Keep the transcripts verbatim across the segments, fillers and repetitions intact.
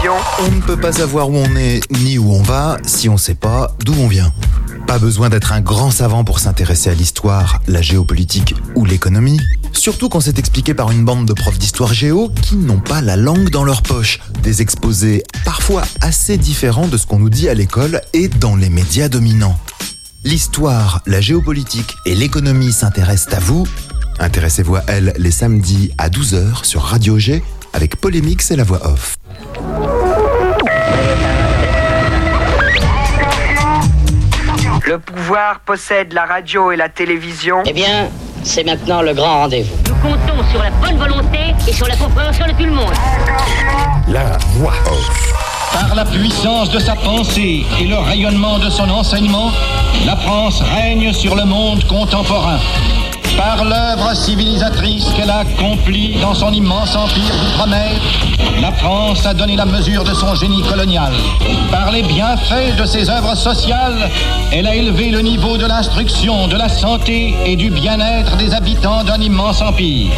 télévision. On ne peut pas savoir où on est ni où on va si on ne sait pas d'où on vient. Pas besoin d'être un grand savant pour s'intéresser à l'histoire, la géopolitique ou l'économie. Surtout quand c'est expliqué par une bande de profs d'histoire géo qui n'ont pas la langue dans leur poche. Des exposés parfois assez différents de ce qu'on nous dit à l'école et dans les médias dominants. L'histoire, la géopolitique et l'économie s'intéressent à vous. Intéressez-vous à elles les samedis à douze heures sur Radio G avec Polémix et la voix off. Le pouvoir possède la radio et la télévision. Eh bien, c'est maintenant le grand rendez-vous. Nous comptons sur la bonne volonté et sur la compréhension de tout le monde. La voix off. Par la puissance de sa pensée et le rayonnement de son enseignement, la France règne sur le monde contemporain. Par l'œuvre civilisatrice qu'elle a accomplie dans son immense empire d'outre-mer, la France a donné la mesure de son génie colonial. Par les bienfaits de ses œuvres sociales, elle a élevé le niveau de l'instruction, de la santé et du bien-être des habitants d'un immense empire.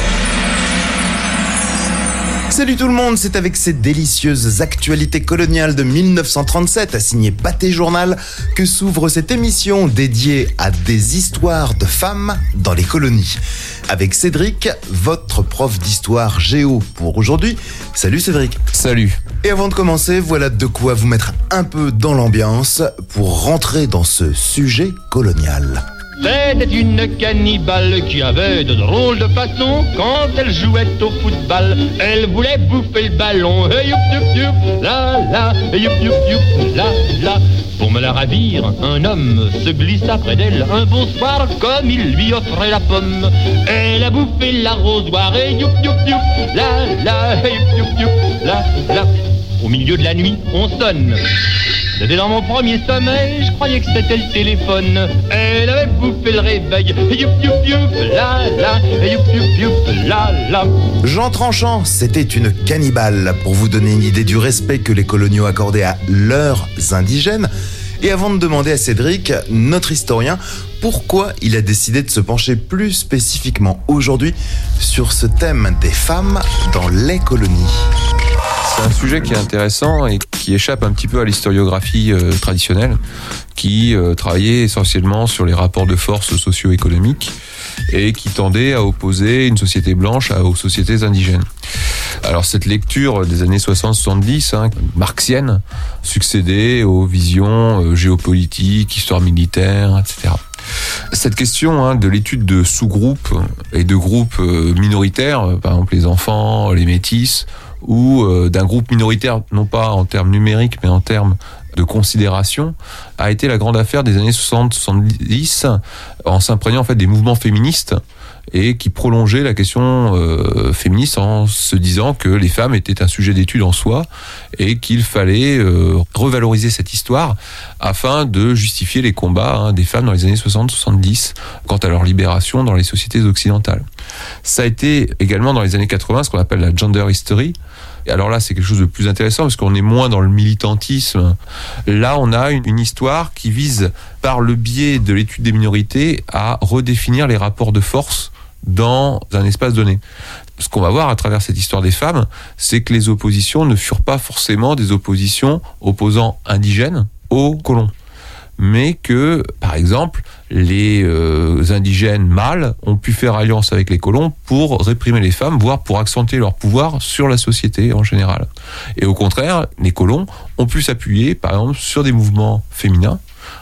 Salut tout le monde, c'est avec ces délicieuses actualités coloniales de mille neuf cent trente-sept, signé Pâté Journal, que s'ouvre cette émission dédiée à des histoires de femmes dans les colonies. Avec Cédric, votre prof d'histoire géo pour aujourd'hui. Salut Cédric. Salut. Et avant de commencer, voilà de quoi vous mettre un peu dans l'ambiance pour rentrer dans ce sujet colonial. C'était une cannibale qui avait de drôles de façons. Quand elle jouait au football, elle voulait bouffer le ballon. Hey, youp, youp, youp, la, la, hey, youp, youp, youp, la, la. Pour me la ravir, un homme se glissa près d'elle. Un bonsoir, comme il lui offrait la pomme. Elle a bouffé l'arrosoir. Hey, youp, youp, youp, la, la, hey, youp, youp, youp, la, la. Au milieu de la nuit, on sonne. C'était dans mon premier sommeil, je croyais que c'était le téléphone. Elle avait bouffé le réveil. Youp, youp, youp, la, la, youp, youp, youp, la, la. Jean Tranchant, c'était une cannibale, pour vous donner une idée du respect que les coloniaux accordaient à leurs indigènes. Et avant de demander à Cédric, notre historien, pourquoi il a décidé de se pencher plus spécifiquement aujourd'hui sur ce thème des femmes dans les colonies. C'est un sujet qui est intéressant et qui échappe un petit peu à l'historiographie euh, traditionnelle, qui euh, travaillait essentiellement sur les rapports de force socio-économiques et qui tendait à opposer une société blanche aux sociétés indigènes. Alors cette lecture des années soixante soixante-dix, hein, marxienne, succédait aux visions euh, géopolitiques, histoire militaire, et cetera. Cette question hein, de l'étude de sous-groupes et de groupes euh, minoritaires, par exemple les enfants, les métis, ou euh, d'un groupe minoritaire, non pas en termes numériques, mais en termes de considération, a été la grande affaire des années soixante soixante-dix, en s'imprégnant en fait des mouvements féministes et qui prolongeaient la question euh, féministe en se disant que les femmes étaient un sujet d'étude en soi et qu'il fallait euh, revaloriser cette histoire afin de justifier les combats hein, des femmes dans les années soixante soixante-dix quant à leur libération dans les sociétés occidentales. Ça a été également dans les années quatre-vingts ce qu'on appelle la gender history. Et alors là, c'est quelque chose de plus intéressant parce qu'on est moins dans le militantisme. Là, on a une, une histoire qui vise, par le biais de l'étude des minorités, à redéfinir les rapports de force dans un espace donné. Ce qu'on va voir à travers cette histoire des femmes, c'est que les oppositions ne furent pas forcément des oppositions opposant indigènes aux colons. Mais que, par exemple, les euh, indigènes mâles ont pu faire alliance avec les colons pour réprimer les femmes, voire pour accentuer leur pouvoir sur la société en général. Et au contraire, les colons ont pu s'appuyer, par exemple, sur des mouvements féminins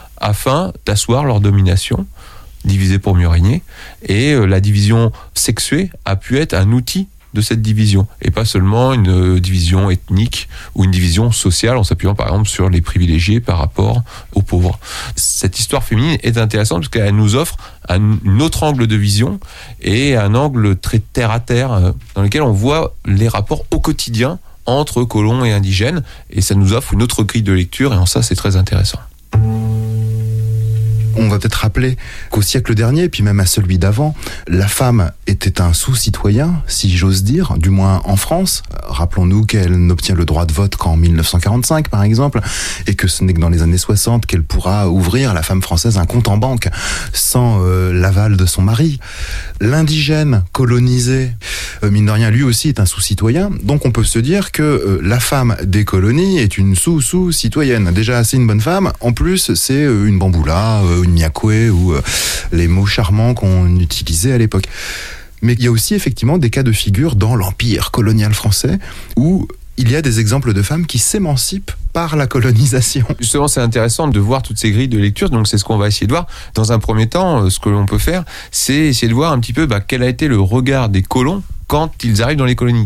afin d'asseoir leur domination, diviser pour mieux régner. Et euh, la division sexuée a pu être un outil de cette division, et pas seulement une division ethnique ou une division sociale en s'appuyant par exemple sur les privilégiés par rapport aux pauvres. Cette histoire féminine est intéressante parce qu'elle nous offre un autre angle de vision et un angle très terre à terre dans lequel on voit les rapports au quotidien entre colons et indigènes, et ça nous offre une autre grille de lecture et en ça c'est très intéressant. On va peut-être rappeler qu'au siècle dernier, puis même à celui d'avant, la femme était un sous-citoyen, si j'ose dire, du moins en France. Rappelons-nous qu'elle n'obtient le droit de vote qu'en mille neuf cent quarante-cinq, par exemple, et que ce n'est que dans les années soixante qu'elle pourra ouvrir, la femme française, un compte en banque sans euh, l'aval de son mari. L'indigène colonisé, euh, mine de rien, lui aussi est un sous-citoyen. Donc on peut se dire que euh, la femme des colonies est une sous-sous-citoyenne. Déjà, c'est une bonne femme. En plus, c'est euh, une bamboula, euh, une miakwe ou euh, les mots charmants qu'on utilisait à l'époque. Mais il y a aussi effectivement des cas de figure dans l'empire colonial français où il y a des exemples de femmes qui s'émancipent par la colonisation. Justement, c'est intéressant de voir toutes ces grilles de lecture, donc c'est ce qu'on va essayer de voir. Dans un premier temps, ce que l'on peut faire, c'est essayer de voir un petit peu bah, quel a été le regard des colons quand ils arrivent dans les colonies.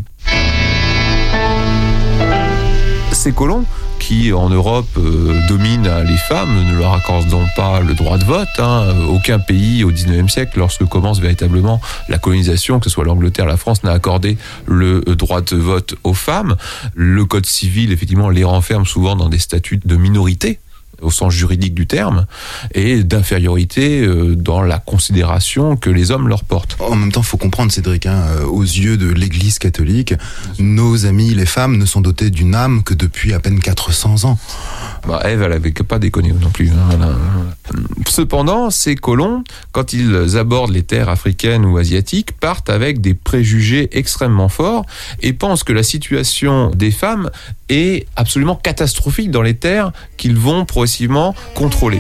Ces colons, qui en Europe euh, dominent les femmes, ne leur accordent donc pas le droit de vote. Hein. Aucun pays au dix-neuvième siècle, lorsque commence véritablement la colonisation, que ce soit l'Angleterre, la France, n'a accordé le droit de vote aux femmes. Le Code civil, effectivement, les renferme souvent dans des statuts de minorité, au sens juridique du terme, et d'infériorité euh, dans la considération que les hommes leur portent. En même temps, il faut comprendre, Cédric, hein, aux yeux de l'Église catholique, nos amis les femmes ne sont dotées d'une âme que depuis à peine quatre cents ans. Bah, Ève, elle n'avait pas déconné non plus. Hein. Cependant, ces colons, quand ils abordent les terres africaines ou asiatiques, partent avec des préjugés extrêmement forts et pensent que la situation des femmes est absolument catastrophique dans les terres qu'ils vont progressivement contrôler.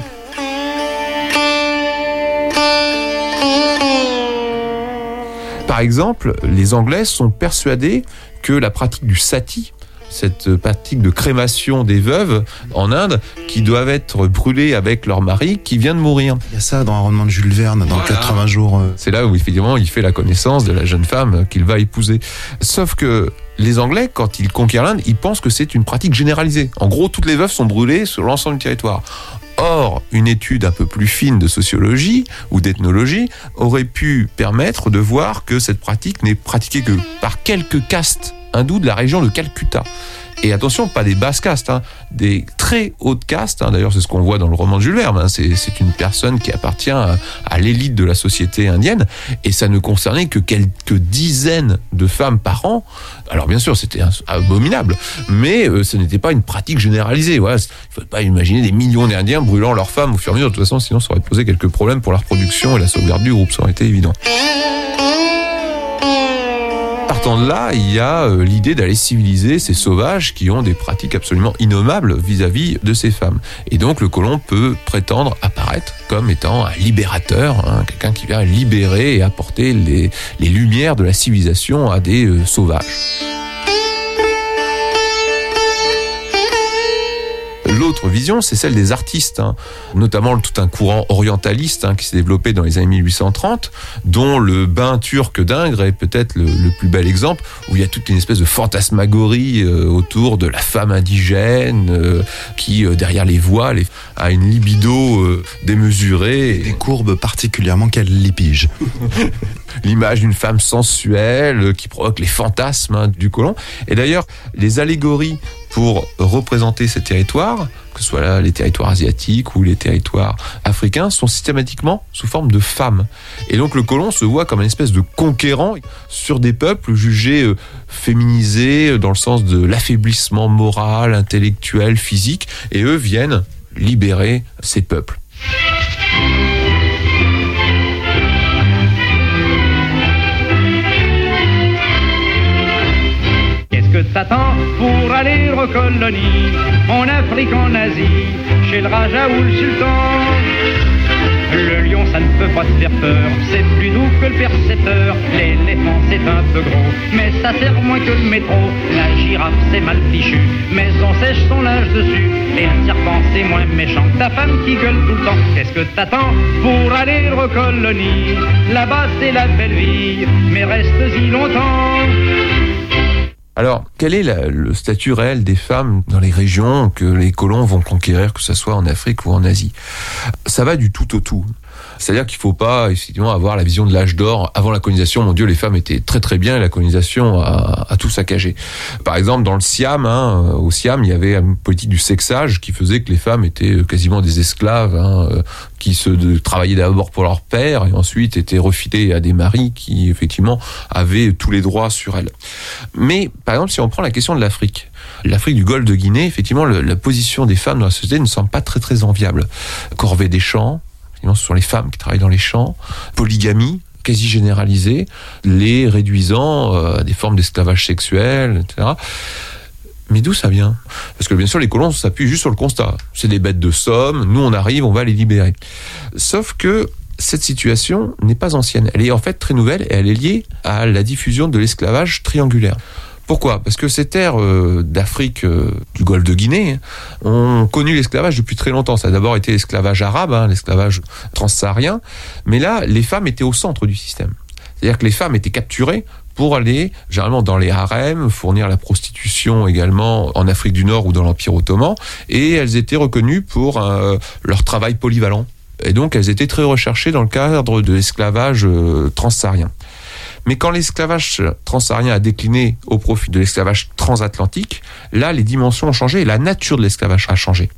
Par exemple, les Anglais sont persuadés que la pratique du sati, cette pratique de crémation des veuves en Inde, qui doivent être brûlées avec leur mari qui vient de mourir. Il y a ça dans un roman de Jules Verne, dans voilà. quatre-vingts jours. Euh... C'est là où effectivement il fait la connaissance de la jeune femme qu'il va épouser. Sauf que les Anglais, quand ils conquièrent l'Inde, ils pensent que c'est une pratique généralisée. En gros, toutes les veuves sont brûlées sur l'ensemble du territoire. Or, une étude un peu plus fine de sociologie ou d'ethnologie aurait pu permettre de voir que cette pratique n'est pratiquée que par quelques castes hindous de la région de Calcutta. Et attention, pas des basses castes, hein, des très hautes castes. Hein, d'ailleurs, c'est ce qu'on voit dans le roman de Jules Verne. Hein, c'est, c'est une personne qui appartient à, à l'élite de la société indienne. Et ça ne concernait que quelques dizaines de femmes par an. Alors bien sûr, c'était abominable. Mais euh, ce n'était pas une pratique généralisée. Voilà. Il ne faut pas imaginer des millions d'Indiens brûlant leurs femmes au fur et à mesure. De toute façon, sinon ça aurait posé quelques problèmes pour la reproduction et la sauvegarde du groupe. Ça aurait été évident. Partant de là, il y a euh, l'idée d'aller civiliser ces sauvages qui ont des pratiques absolument innommables vis-à-vis de ces femmes. Et donc le colon peut prétendre apparaître comme étant un libérateur, hein, quelqu'un qui vient libérer et apporter les, les lumières de la civilisation à des euh, sauvages. L'autre vision, c'est celle des artistes, hein, notamment tout un courant orientaliste hein, qui s'est développé dans les années mille huit cent trente, dont le bain turc d'Ingres est peut-être le, le plus bel exemple, où il y a toute une espèce de fantasmagorie euh, autour de la femme indigène euh, qui, euh, derrière les voiles, a une libido euh, démesurée. Et des courbes particulièrement qu'elle lipige. L'image d'une femme sensuelle euh, qui provoque les fantasmes hein, du colon. Et d'ailleurs, les allégories pour représenter ces territoires, que ce soit là les territoires asiatiques ou les territoires africains, sont systématiquement sous forme de femmes. Et donc le colon se voit comme une espèce de conquérant sur des peuples jugés euh, féminisés dans le sens de l'affaiblissement moral, intellectuel, physique, et eux viennent libérer ces peuples. Que t'attends pour aller aux colonies, en Afrique, en Asie, chez le Raja ou le Sultan. Le lion, ça ne peut pas te faire peur, c'est plus doux que le percepteur. L'éléphant, c'est un peu gros, mais ça sert moins que le métro. La girafe, c'est mal fichu, mais on sèche son linge dessus. Et le serpent, c'est moins méchant que ta femme qui gueule tout le temps. Qu'est-ce que t'attends pour aller aux colonies? Là-bas, c'est la belle vie, mais reste-y longtemps. Alors, quel est la, le statut réel des femmes dans les régions que les colons vont conquérir, que ce soit en Afrique ou en Asie? Ça va du tout au tout. C'est-à-dire qu'il ne faut pas effectivement avoir la vision de l'âge d'or. Avant la colonisation, mon Dieu, les femmes étaient très très bien et la colonisation a, a tout saccagé. Par exemple, dans le Siam, hein, au Siam, il y avait une politique du sexage qui faisait que les femmes étaient quasiment des esclaves, hein, qui se de, travaillaient d'abord pour leur père et ensuite étaient refilées à des maris qui effectivement avaient tous les droits sur elles. Mais par exemple, si on prend la question de l'Afrique, l'Afrique du Golfe de Guinée, effectivement, le, la position des femmes dans la société ne semble pas très très enviable. Corvée des champs, ce sont les femmes qui travaillent dans les champs, polygamie quasi généralisée, les réduisant à des formes d'esclavage sexuel, et cetera. Mais d'où ça vient ? Parce que bien sûr, les colons s'appuient juste sur le constat. C'est des bêtes de somme, nous on arrive, on va les libérer. Sauf que cette situation n'est pas ancienne. Elle est en fait très nouvelle et elle est liée à la diffusion de l'esclavage triangulaire. Pourquoi ? Parce que ces terres euh, d'Afrique, euh, du Golfe de Guinée, ont connu l'esclavage depuis très longtemps. Ça a d'abord été l'esclavage arabe, hein, l'esclavage transsaharien, mais là, les femmes étaient au centre du système. C'est-à-dire que les femmes étaient capturées pour aller, généralement dans les harems, fournir la prostitution également en Afrique du Nord ou dans l'Empire ottoman, et elles étaient reconnues pour euh, leur travail polyvalent. Et donc, elles étaient très recherchées dans le cadre de l'esclavage euh, transsaharien. Mais quand l'esclavage transsaharien a décliné au profit de l'esclavage transatlantique, là, les dimensions ont changé et la nature de l'esclavage a changé.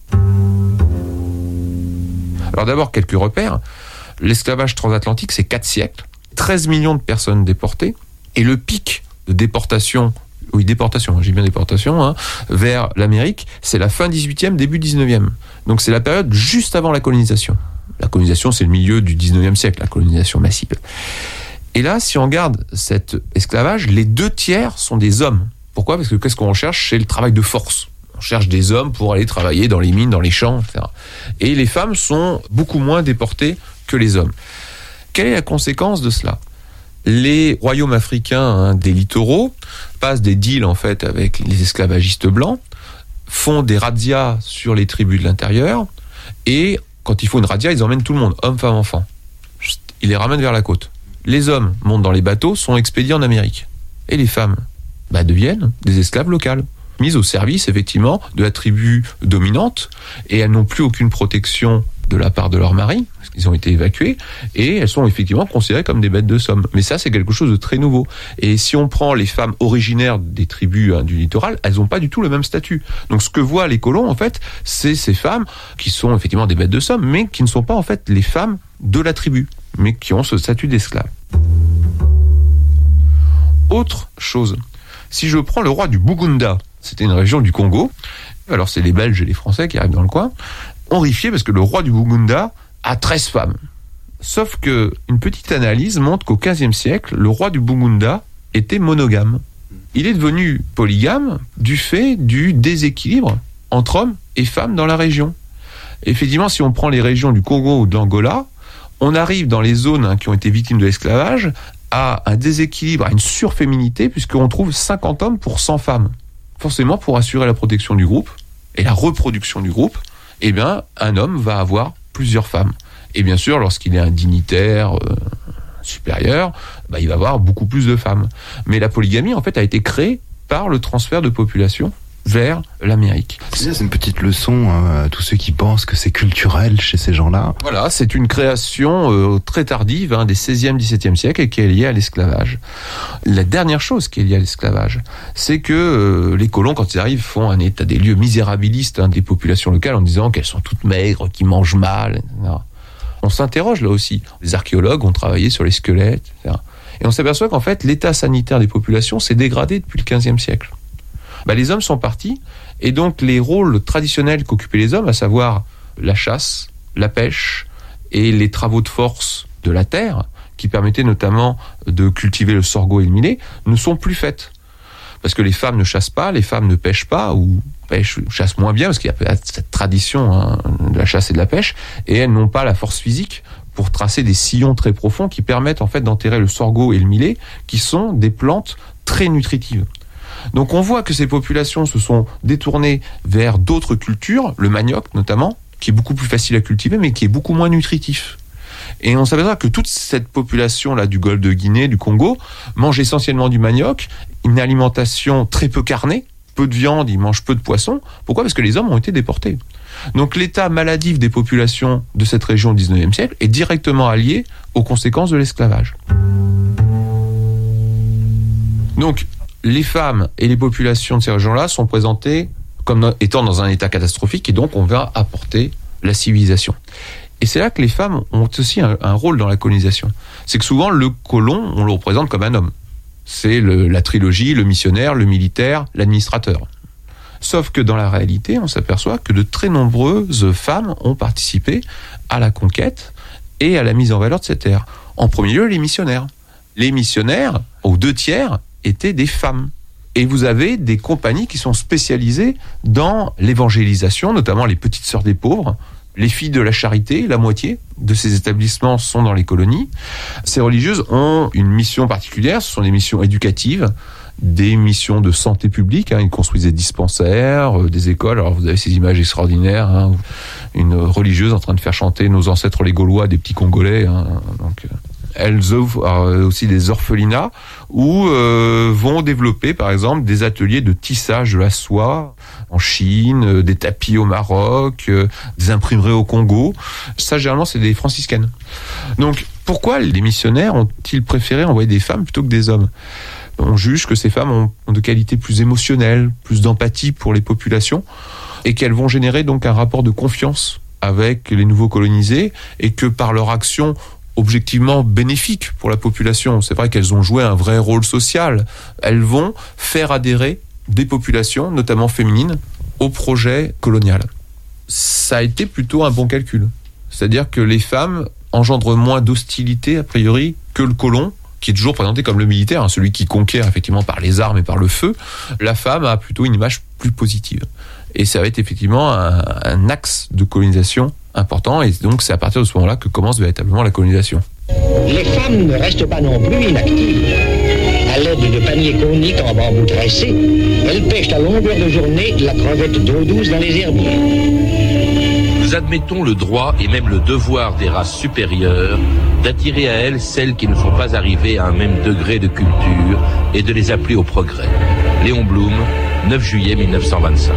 Alors d'abord, quelques repères. L'esclavage transatlantique, c'est quatre siècles, treize millions de personnes déportées, et le pic de déportation, oui, déportation, j'ai bien déportation, hein, vers l'Amérique, c'est la fin dix-huitième, début dix-neuvième. Donc c'est la période juste avant la colonisation. La colonisation, c'est le milieu du dix-neuvième siècle, la colonisation massive. Et là, si on regarde cet esclavage, les deux tiers sont des hommes. Pourquoi ? Parce que qu'est-ce qu'on cherche ? C'est le travail de force. On cherche des hommes pour aller travailler dans les mines, dans les champs, et cetera. Et les femmes sont beaucoup moins déportées que les hommes. Quelle est la conséquence de cela ? Les royaumes africains, hein, des littoraux passent des deals en fait avec les esclavagistes blancs, font des razzias sur les tribus de l'intérieur, et quand il faut une razzia, ils emmènent tout le monde, hommes, femmes, enfants. Ils les ramènent vers la côte. Les hommes montent dans les bateaux, sont expédiés en Amérique. Et les femmes bah, deviennent des esclaves locales, mises au service, effectivement, de la tribu dominante, et elles n'ont plus aucune protection de la part de leur mari, parce qu'ils ont été évacués, et elles sont effectivement considérées comme des bêtes de somme. Mais ça, c'est quelque chose de très nouveau. Et si on prend les femmes originaires des tribus hein, du littoral, elles n'ont pas du tout le même statut. Donc ce que voient les colons, en fait, c'est ces femmes qui sont effectivement des bêtes de somme, mais qui ne sont pas en fait les femmes de la tribu, mais qui ont ce statut d'esclave. Autre chose, si je prends le roi du Buganda, c'était une région du Congo, alors c'est les Belges et les Français qui arrivent dans le coin, horrifiés parce que le roi du Buganda a treize femmes. Sauf que une petite analyse montre qu'au quinzième siècle, le roi du Buganda était monogame. Il est devenu polygame du fait du déséquilibre entre hommes et femmes dans la région. Effectivement, si on prend les régions du Congo ou de l'Angola, on arrive dans les zones hein, qui ont été victimes de l'esclavage à un déséquilibre, à une surféminité, puisqu'on trouve cinquante hommes pour cent femmes. Forcément, pour assurer la protection du groupe et la reproduction du groupe, eh bien, un homme va avoir plusieurs femmes. Et bien sûr, lorsqu'il est un dignitaire euh, supérieur, bah, il va avoir beaucoup plus de femmes. Mais la polygamie, en fait, a été créée par le transfert de population vers l'Amérique. C'est une petite leçon hein, à tous ceux qui pensent que c'est culturel chez ces gens-là. Voilà, c'est une création euh, très tardive hein, des seizième, dix-septième siècle et qui est liée à l'esclavage. La dernière chose qui est liée à l'esclavage, c'est que euh, les colons, quand ils arrivent, font un état des lieux misérabiliste hein, des populations locales en disant qu'elles sont toutes maigres, qu'ils mangent mal, et cetera. On s'interroge là aussi. Les archéologues ont travaillé sur les squelettes, et cetera. Et on s'aperçoit qu'en fait, l'état sanitaire des populations s'est dégradé depuis le quinzième siècle. Bah, les hommes sont partis, et donc les rôles traditionnels qu'occupaient les hommes, à savoir la chasse, la pêche et les travaux de force de la terre, qui permettaient notamment de cultiver le sorgho et le millet, ne sont plus faits. Parce que les femmes ne chassent pas, les femmes ne pêchent pas, ou pêchent, chassent moins bien, parce qu'il y a cette tradition hein, de la chasse et de la pêche, et elles n'ont pas la force physique pour tracer des sillons très profonds qui permettent en fait d'enterrer le sorgho et le millet, qui sont des plantes très nutritives. Donc on voit que ces populations se sont détournées vers d'autres cultures, le manioc notamment, qui est beaucoup plus facile à cultiver, mais qui est beaucoup moins nutritif. Et on s'aperçoit que toute cette population-là du Golfe de Guinée, du Congo, mange essentiellement du manioc, une alimentation très peu carnée, peu de viande, ils mangent peu de poisson. Pourquoi ? Parce que les hommes ont été déportés. Donc l'état maladif des populations de cette région au dix-neuvième siècle est directement allié aux conséquences de l'esclavage. Donc les femmes et les populations de ces régions-là sont présentées comme étant dans un état catastrophique, et donc on va apporter la civilisation. Et c'est là que les femmes ont aussi un, un rôle dans la colonisation. C'est que souvent, le colon, on le représente comme un homme. C'est le, la trilogie, le missionnaire, le militaire, l'administrateur. Sauf que dans la réalité, on s'aperçoit que de très nombreuses femmes ont participé à la conquête et à la mise en valeur de cette terre. En premier lieu, les missionnaires. Les missionnaires, aux deux tiers, étaient des femmes. Et vous avez des compagnies qui sont spécialisées dans l'évangélisation, notamment les petites sœurs des pauvres, les filles de la charité, la moitié de ces établissements sont dans les colonies. Ces religieuses ont une mission particulière, ce sont des missions éducatives, des missions de santé publique, hein, ils construisent des dispensaires, euh, des écoles. Alors vous avez ces images extraordinaires, hein, une religieuse en train de faire chanter nos ancêtres les Gaulois, des petits Congolais, hein, donc... Euh, elles ouvrent aussi des orphelinats où euh, vont développer, par exemple, des ateliers de tissage de la soie en Chine, euh, des tapis au Maroc, euh, des imprimeries au Congo. Ça, généralement, c'est des franciscaines. Donc, pourquoi les missionnaires ont-ils préféré envoyer des femmes plutôt que des hommes ? On juge que ces femmes ont, ont de qualités plus émotionnelles, plus d'empathie pour les populations, et qu'elles vont générer donc un rapport de confiance avec les nouveaux colonisés, et que par leur action objectivement bénéfiques pour la population. C'est vrai qu'elles ont joué un vrai rôle social. Elles vont faire adhérer des populations, notamment féminines, au projet colonial. Ça a été plutôt un bon calcul. C'est-à-dire que les femmes engendrent moins d'hostilité, a priori, que le colon, qui est toujours présenté comme le militaire, hein, celui qui conquiert effectivement par les armes et par le feu. La femme a plutôt une image plus positive. Et ça va être effectivement un, un axe de colonisation important, et donc c'est à partir de ce moment-là que commence véritablement la colonisation. Les femmes ne restent pas non plus inactives. À l'aide de paniers coniques en bambou tressé, elles pêchent à longueur de journée la crevette d'eau douce dans les herbiers. Nous admettons le droit et même le devoir des races supérieures d'attirer à elles celles qui ne sont pas arrivées à un même degré de culture et de les appeler au progrès. Léon Blum, neuf juillet mille neuf cent vingt-cinq.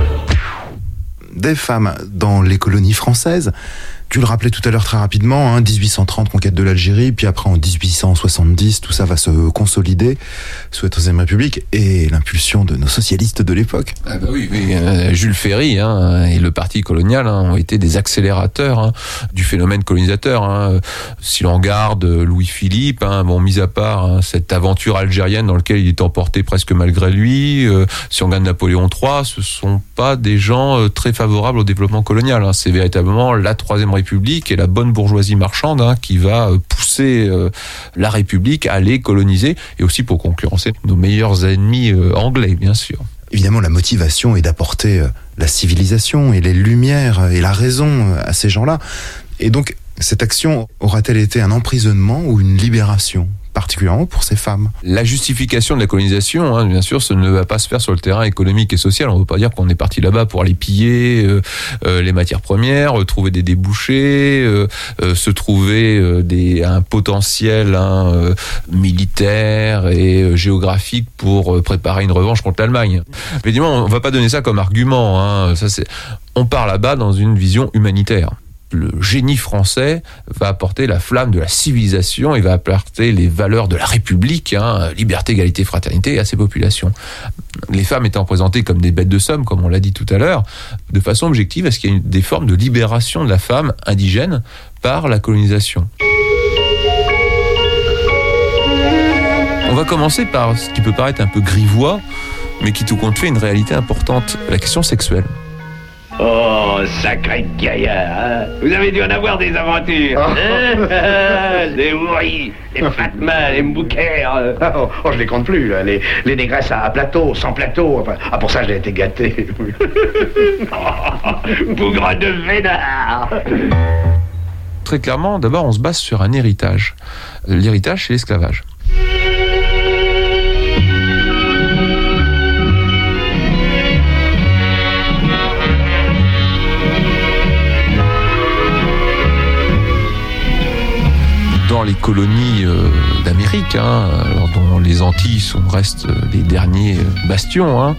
Des femmes dans les colonies françaises. Tu le rappelais tout à l'heure très rapidement, hein, dix-huit cent trente, conquête de l'Algérie, puis après en dix-huit cent soixante-dix, tout ça va se consolider sous la Troisième République et l'impulsion de nos socialistes de l'époque. Ah bah oui, oui euh, Jules Ferry hein, et le parti colonial hein, ont été des accélérateurs hein, du phénomène colonisateur. Hein. Si l'on regarde Louis-Philippe, hein, bon, mis à part hein, cette aventure algérienne dans laquelle il est emporté presque malgré lui, euh, si on regarde Napoléon trois, ce sont pas des gens euh, très favorables au développement colonial. Hein. C'est véritablement la Troisième République République et la bonne bourgeoisie marchande hein, qui va pousser euh, la République à les coloniser, et aussi pour concurrencer nos meilleurs ennemis euh, anglais, bien sûr. Évidemment, la motivation est d'apporter euh, la civilisation et les lumières et la raison euh, à ces gens-là. Et donc, cette action aura-t-elle été un emprisonnement ou une libération ? Particulièrement pour ces femmes. La justification de la colonisation, hein, bien sûr, ça ne va pas se faire sur le terrain économique et social. On ne veut pas dire qu'on est parti là-bas pour aller piller euh, euh, les matières premières, euh, trouver des débouchés, euh, euh, se trouver euh, des, un potentiel hein, euh, militaire et euh, géographique pour euh, préparer une revanche contre l'Allemagne. Évidemment, on ne va pas donner ça comme argument. Hein, ça, c'est... On part là-bas dans une vision humanitaire. Le génie français va apporter la flamme de la civilisation et va apporter les valeurs de la République, hein, liberté, égalité, fraternité à ces populations. Les femmes étant présentées comme des bêtes de somme, comme on l'a dit tout à l'heure, de façon objective, est-ce qu'il y a une, des formes de libération de la femme indigène par la colonisation ? On va commencer par ce qui peut paraître un peu grivois, mais qui tout compte fait une réalité importante, la question sexuelle. Oh, sacré gaillard, hein. Vous avez dû en avoir des aventures. Oh. Des Houris, des Fatma, des Mbouker. Oh, oh, je les compte plus, là. Les, les négresses à plateau, sans plateau. Enfin, ah, pour ça, j'ai été gâté. Oh, bougre de vénard. Très clairement, d'abord, on se base sur un héritage. L'héritage, c'est l'esclavage. Dans les colonies euh, d'Amérique, hein, alors dont les Antilles sont, restent les derniers bastions, hein,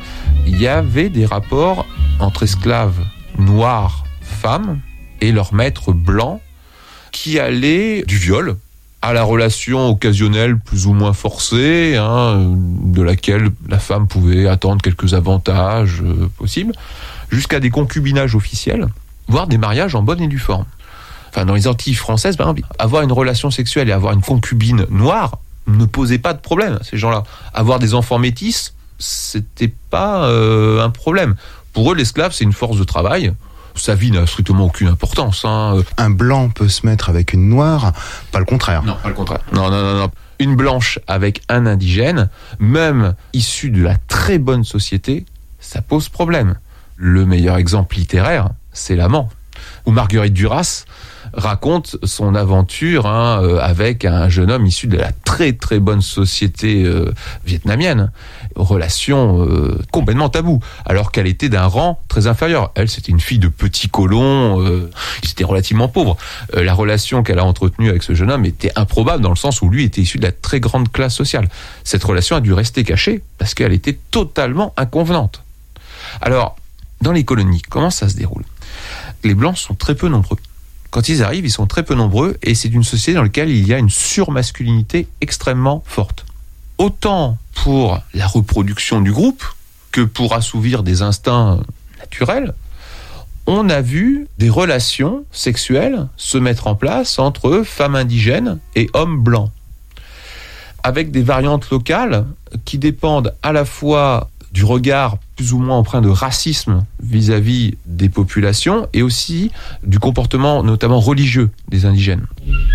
il y avait des rapports entre esclaves noirs, femmes, et leurs maîtres blancs, qui allaient du viol à la relation occasionnelle plus ou moins forcée, hein, de laquelle la femme pouvait attendre quelques avantages euh, possibles, jusqu'à des concubinages officiels, voire des mariages en bonne et due forme. Enfin, dans les Antilles françaises, ben, avoir une relation sexuelle et avoir une concubine noire ne posait pas de problème à ces gens-là. Avoir des enfants métis, c'était pas euh, un problème. Pour eux, l'esclave, c'est une force de travail. Sa vie n'a strictement aucune importance. Hein. Un blanc peut se mettre avec une noire, pas le contraire. Non, pas le contraire. Non, non, non, non. Une blanche avec un indigène, même issu de la très bonne société, ça pose problème. Le meilleur exemple littéraire, c'est L'Amant, où Marguerite Duras raconte son aventure hein, euh, avec un jeune homme issu de la très très bonne société euh, vietnamienne. Relation euh, complètement taboue, alors qu'elle était d'un rang très inférieur. Elle, c'était une fille de petit colon, euh, ils étaient relativement pauvres. Euh, la relation qu'elle a entretenue avec ce jeune homme était improbable dans le sens où lui était issu de la très grande classe sociale. Cette relation a dû rester cachée parce qu'elle était totalement inconvenante. Alors, dans les colonies, comment ça se déroule ? Les Blancs sont très peu nombreux. Quand ils arrivent, ils sont très peu nombreux et c'est une société dans laquelle il y a une surmasculinité extrêmement forte. Autant pour la reproduction du groupe que pour assouvir des instincts naturels, on a vu des relations sexuelles se mettre en place entre femmes indigènes et hommes blancs, avec des variantes locales qui dépendent à la fois du regard plus ou moins empreint de racisme vis-à-vis des populations et aussi du comportement notamment religieux des indigènes.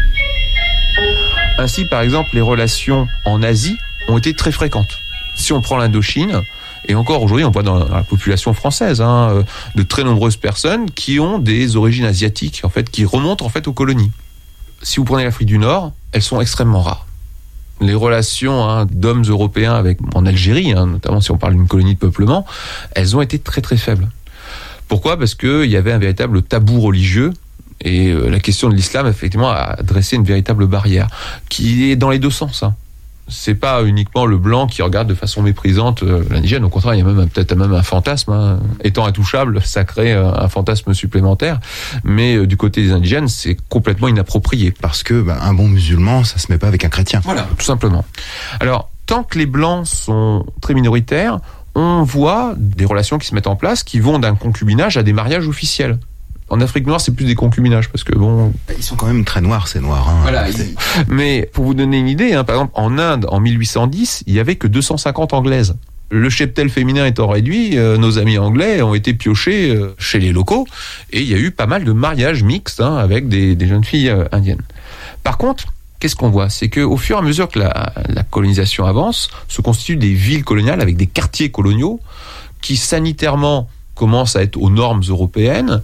Ainsi, par exemple, les relations en Asie ont été très fréquentes. Si on prend l'Indochine, et encore aujourd'hui on voit dans la population française hein, de très nombreuses personnes qui ont des origines asiatiques, en fait, qui remontent en fait aux colonies. Si vous prenez l'Afrique du Nord, elles sont extrêmement rares. Les relations hein, d'hommes européens avec, en Algérie, hein, notamment si on parle d'une colonie de peuplement, elles ont été très très faibles. Pourquoi ? Parce qu'il y avait un véritable tabou religieux et euh, la question de l'islam, effectivement, a dressé une véritable barrière qui est dans les deux sens. Hein. C'est pas uniquement le blanc qui regarde de façon méprisante euh, l'indigène. Au contraire, il y a même peut-être même un fantasme. Hein. Étant intouchable, ça crée euh, un fantasme supplémentaire. Mais euh, du côté des indigènes, c'est complètement inapproprié. Parce que bah, un bon musulman, ça se met pas avec un chrétien. Voilà, tout simplement. Alors, tant que les blancs sont très minoritaires, on voit des relations qui se mettent en place qui vont d'un concubinage à des mariages officiels. En Afrique noire, c'est plus des concubinages, parce que bon... Ils sont quand même très noirs, ces noirs. Hein. Voilà. Ils... Mais pour vous donner une idée, hein, par exemple, en Inde, en mille huit cent dix, il y avait que deux cent cinquante anglaises. Le cheptel féminin étant réduit, euh, nos amis anglais ont été piochés euh, chez les locaux, et il y a eu pas mal de mariages mixtes hein, avec des, des jeunes filles euh, indiennes. Par contre, qu'est-ce qu'on voit ? C'est qu'au fur et à mesure que la, la colonisation avance, se constituent des villes coloniales avec des quartiers coloniaux qui sanitairement commencent à être aux normes européennes.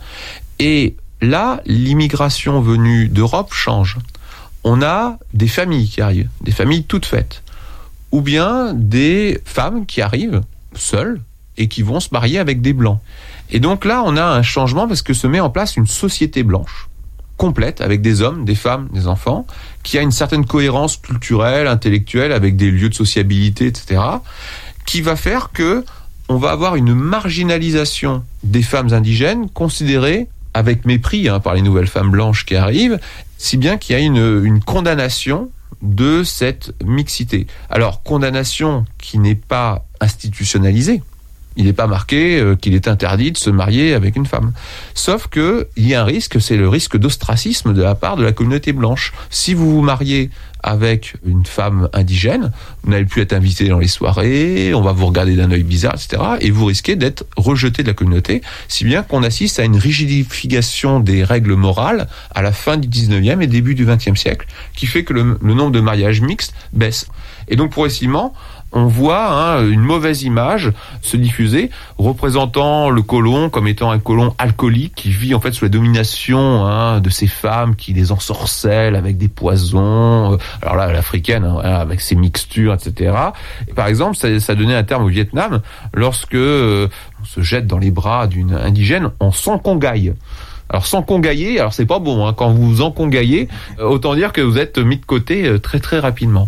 Et là, l'immigration venue d'Europe change. On a des familles qui arrivent, des familles toutes faites, ou bien des femmes qui arrivent seules et qui vont se marier avec des blancs. Et donc là, on a un changement parce que se met en place une société blanche, complète, avec des hommes, des femmes, des enfants, qui a une certaine cohérence culturelle, intellectuelle, avec des lieux de sociabilité, et cetera, qui va faire que on va avoir une marginalisation des femmes indigènes considérées avec mépris hein, par les nouvelles femmes blanches qui arrivent, si bien qu'il y a une, une condamnation de cette mixité. Alors, condamnation qui n'est pas institutionnalisée. Il n'est pas marqué euh, qu'il est interdit de se marier avec une femme. Sauf qu'il y a un risque, c'est le risque d'ostracisme de la part de la communauté blanche. Si vous vous mariez avec une femme indigène, vous n'allez plus être invité dans les soirées, on va vous regarder d'un œil bizarre, et cetera. Et vous risquez d'être rejeté de la communauté, si bien qu'on assiste à une rigidification des règles morales à la fin du dix-neuvième et début du vingtième siècle, qui fait que le, le nombre de mariages mixtes baisse. Et donc progressivement, on voit hein, une mauvaise image se diffuser, représentant le colon comme étant un colon alcoolique qui vit en fait sous la domination hein, de ces femmes qui les ensorcellent avec des poisons. Alors là, l'africaine, hein, avec ses mixtures, et cetera. Et par exemple, ça, ça donnait un terme au Vietnam lorsque euh, on se jette dans les bras d'une indigène, on s'encongaille. Alors sans congailler, alors c'est pas bon. Hein, quand vous vous encongaillez, euh, autant dire que vous êtes mis de côté euh, très très rapidement.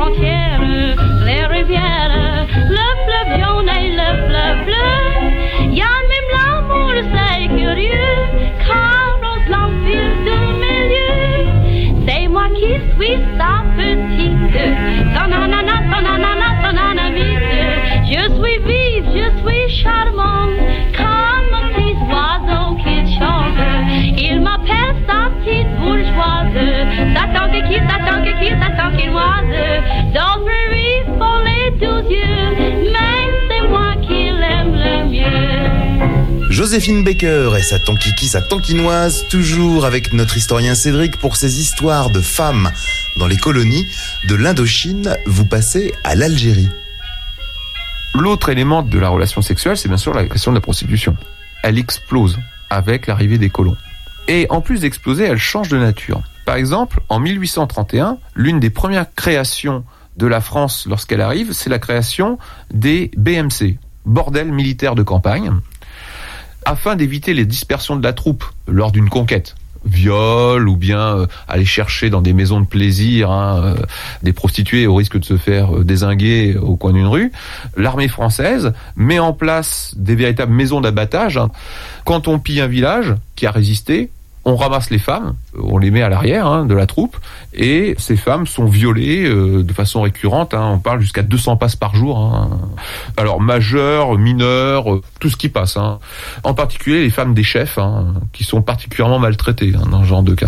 frontières, les rivières, le fleuve jaune et le fleuve bleu. Y a même l'amour, c'est curieux, car on l'empire du milieu. C'est moi qui suis sa petite, ton nanana, ton nanana, ton nanamite. Je suis vive, je suis charmante, comme un petit oiseau qui chante. Il m'appelle sa petite bourgeoise, Satan que qui, Satan que qui, Satan qu'il moise. Dans le riz, pour les douze yeux, mais c'est moi qui l'aime le mieux. Joséphine Baker et sa tankiki, sa tankinoise, toujours avec notre historien Cédric pour ses histoires de femmes dans les colonies. De l'Indochine, vous passez à l'Algérie. L'autre élément de la relation sexuelle, c'est bien sûr la question de la prostitution. Elle explose avec l'arrivée des colons. Et en plus d'exploser, elle change de nature. Par exemple, en mille huit cent trente et un, l'une des premières créations de la France lorsqu'elle arrive, c'est la création des B M C, bordels militaires de campagne, afin d'éviter les dispersions de la troupe lors d'une conquête. Viol ou bien euh, aller chercher dans des maisons de plaisir hein, euh, des prostituées au risque de se faire euh, dézinguer au coin d'une rue. L'armée française met en place des véritables maisons d'abattage. Hein. Quand on pille un village qui a résisté, on ramasse les femmes, on les met à l'arrière hein, de la troupe, et ces femmes sont violées euh, de façon récurrente. Hein, on parle jusqu'à deux cents passes par jour. Hein. Alors majeurs, mineurs, euh, tout ce qui passe. Hein. En particulier les femmes des chefs, hein, qui sont particulièrement maltraitées hein, dans ce genre de cas.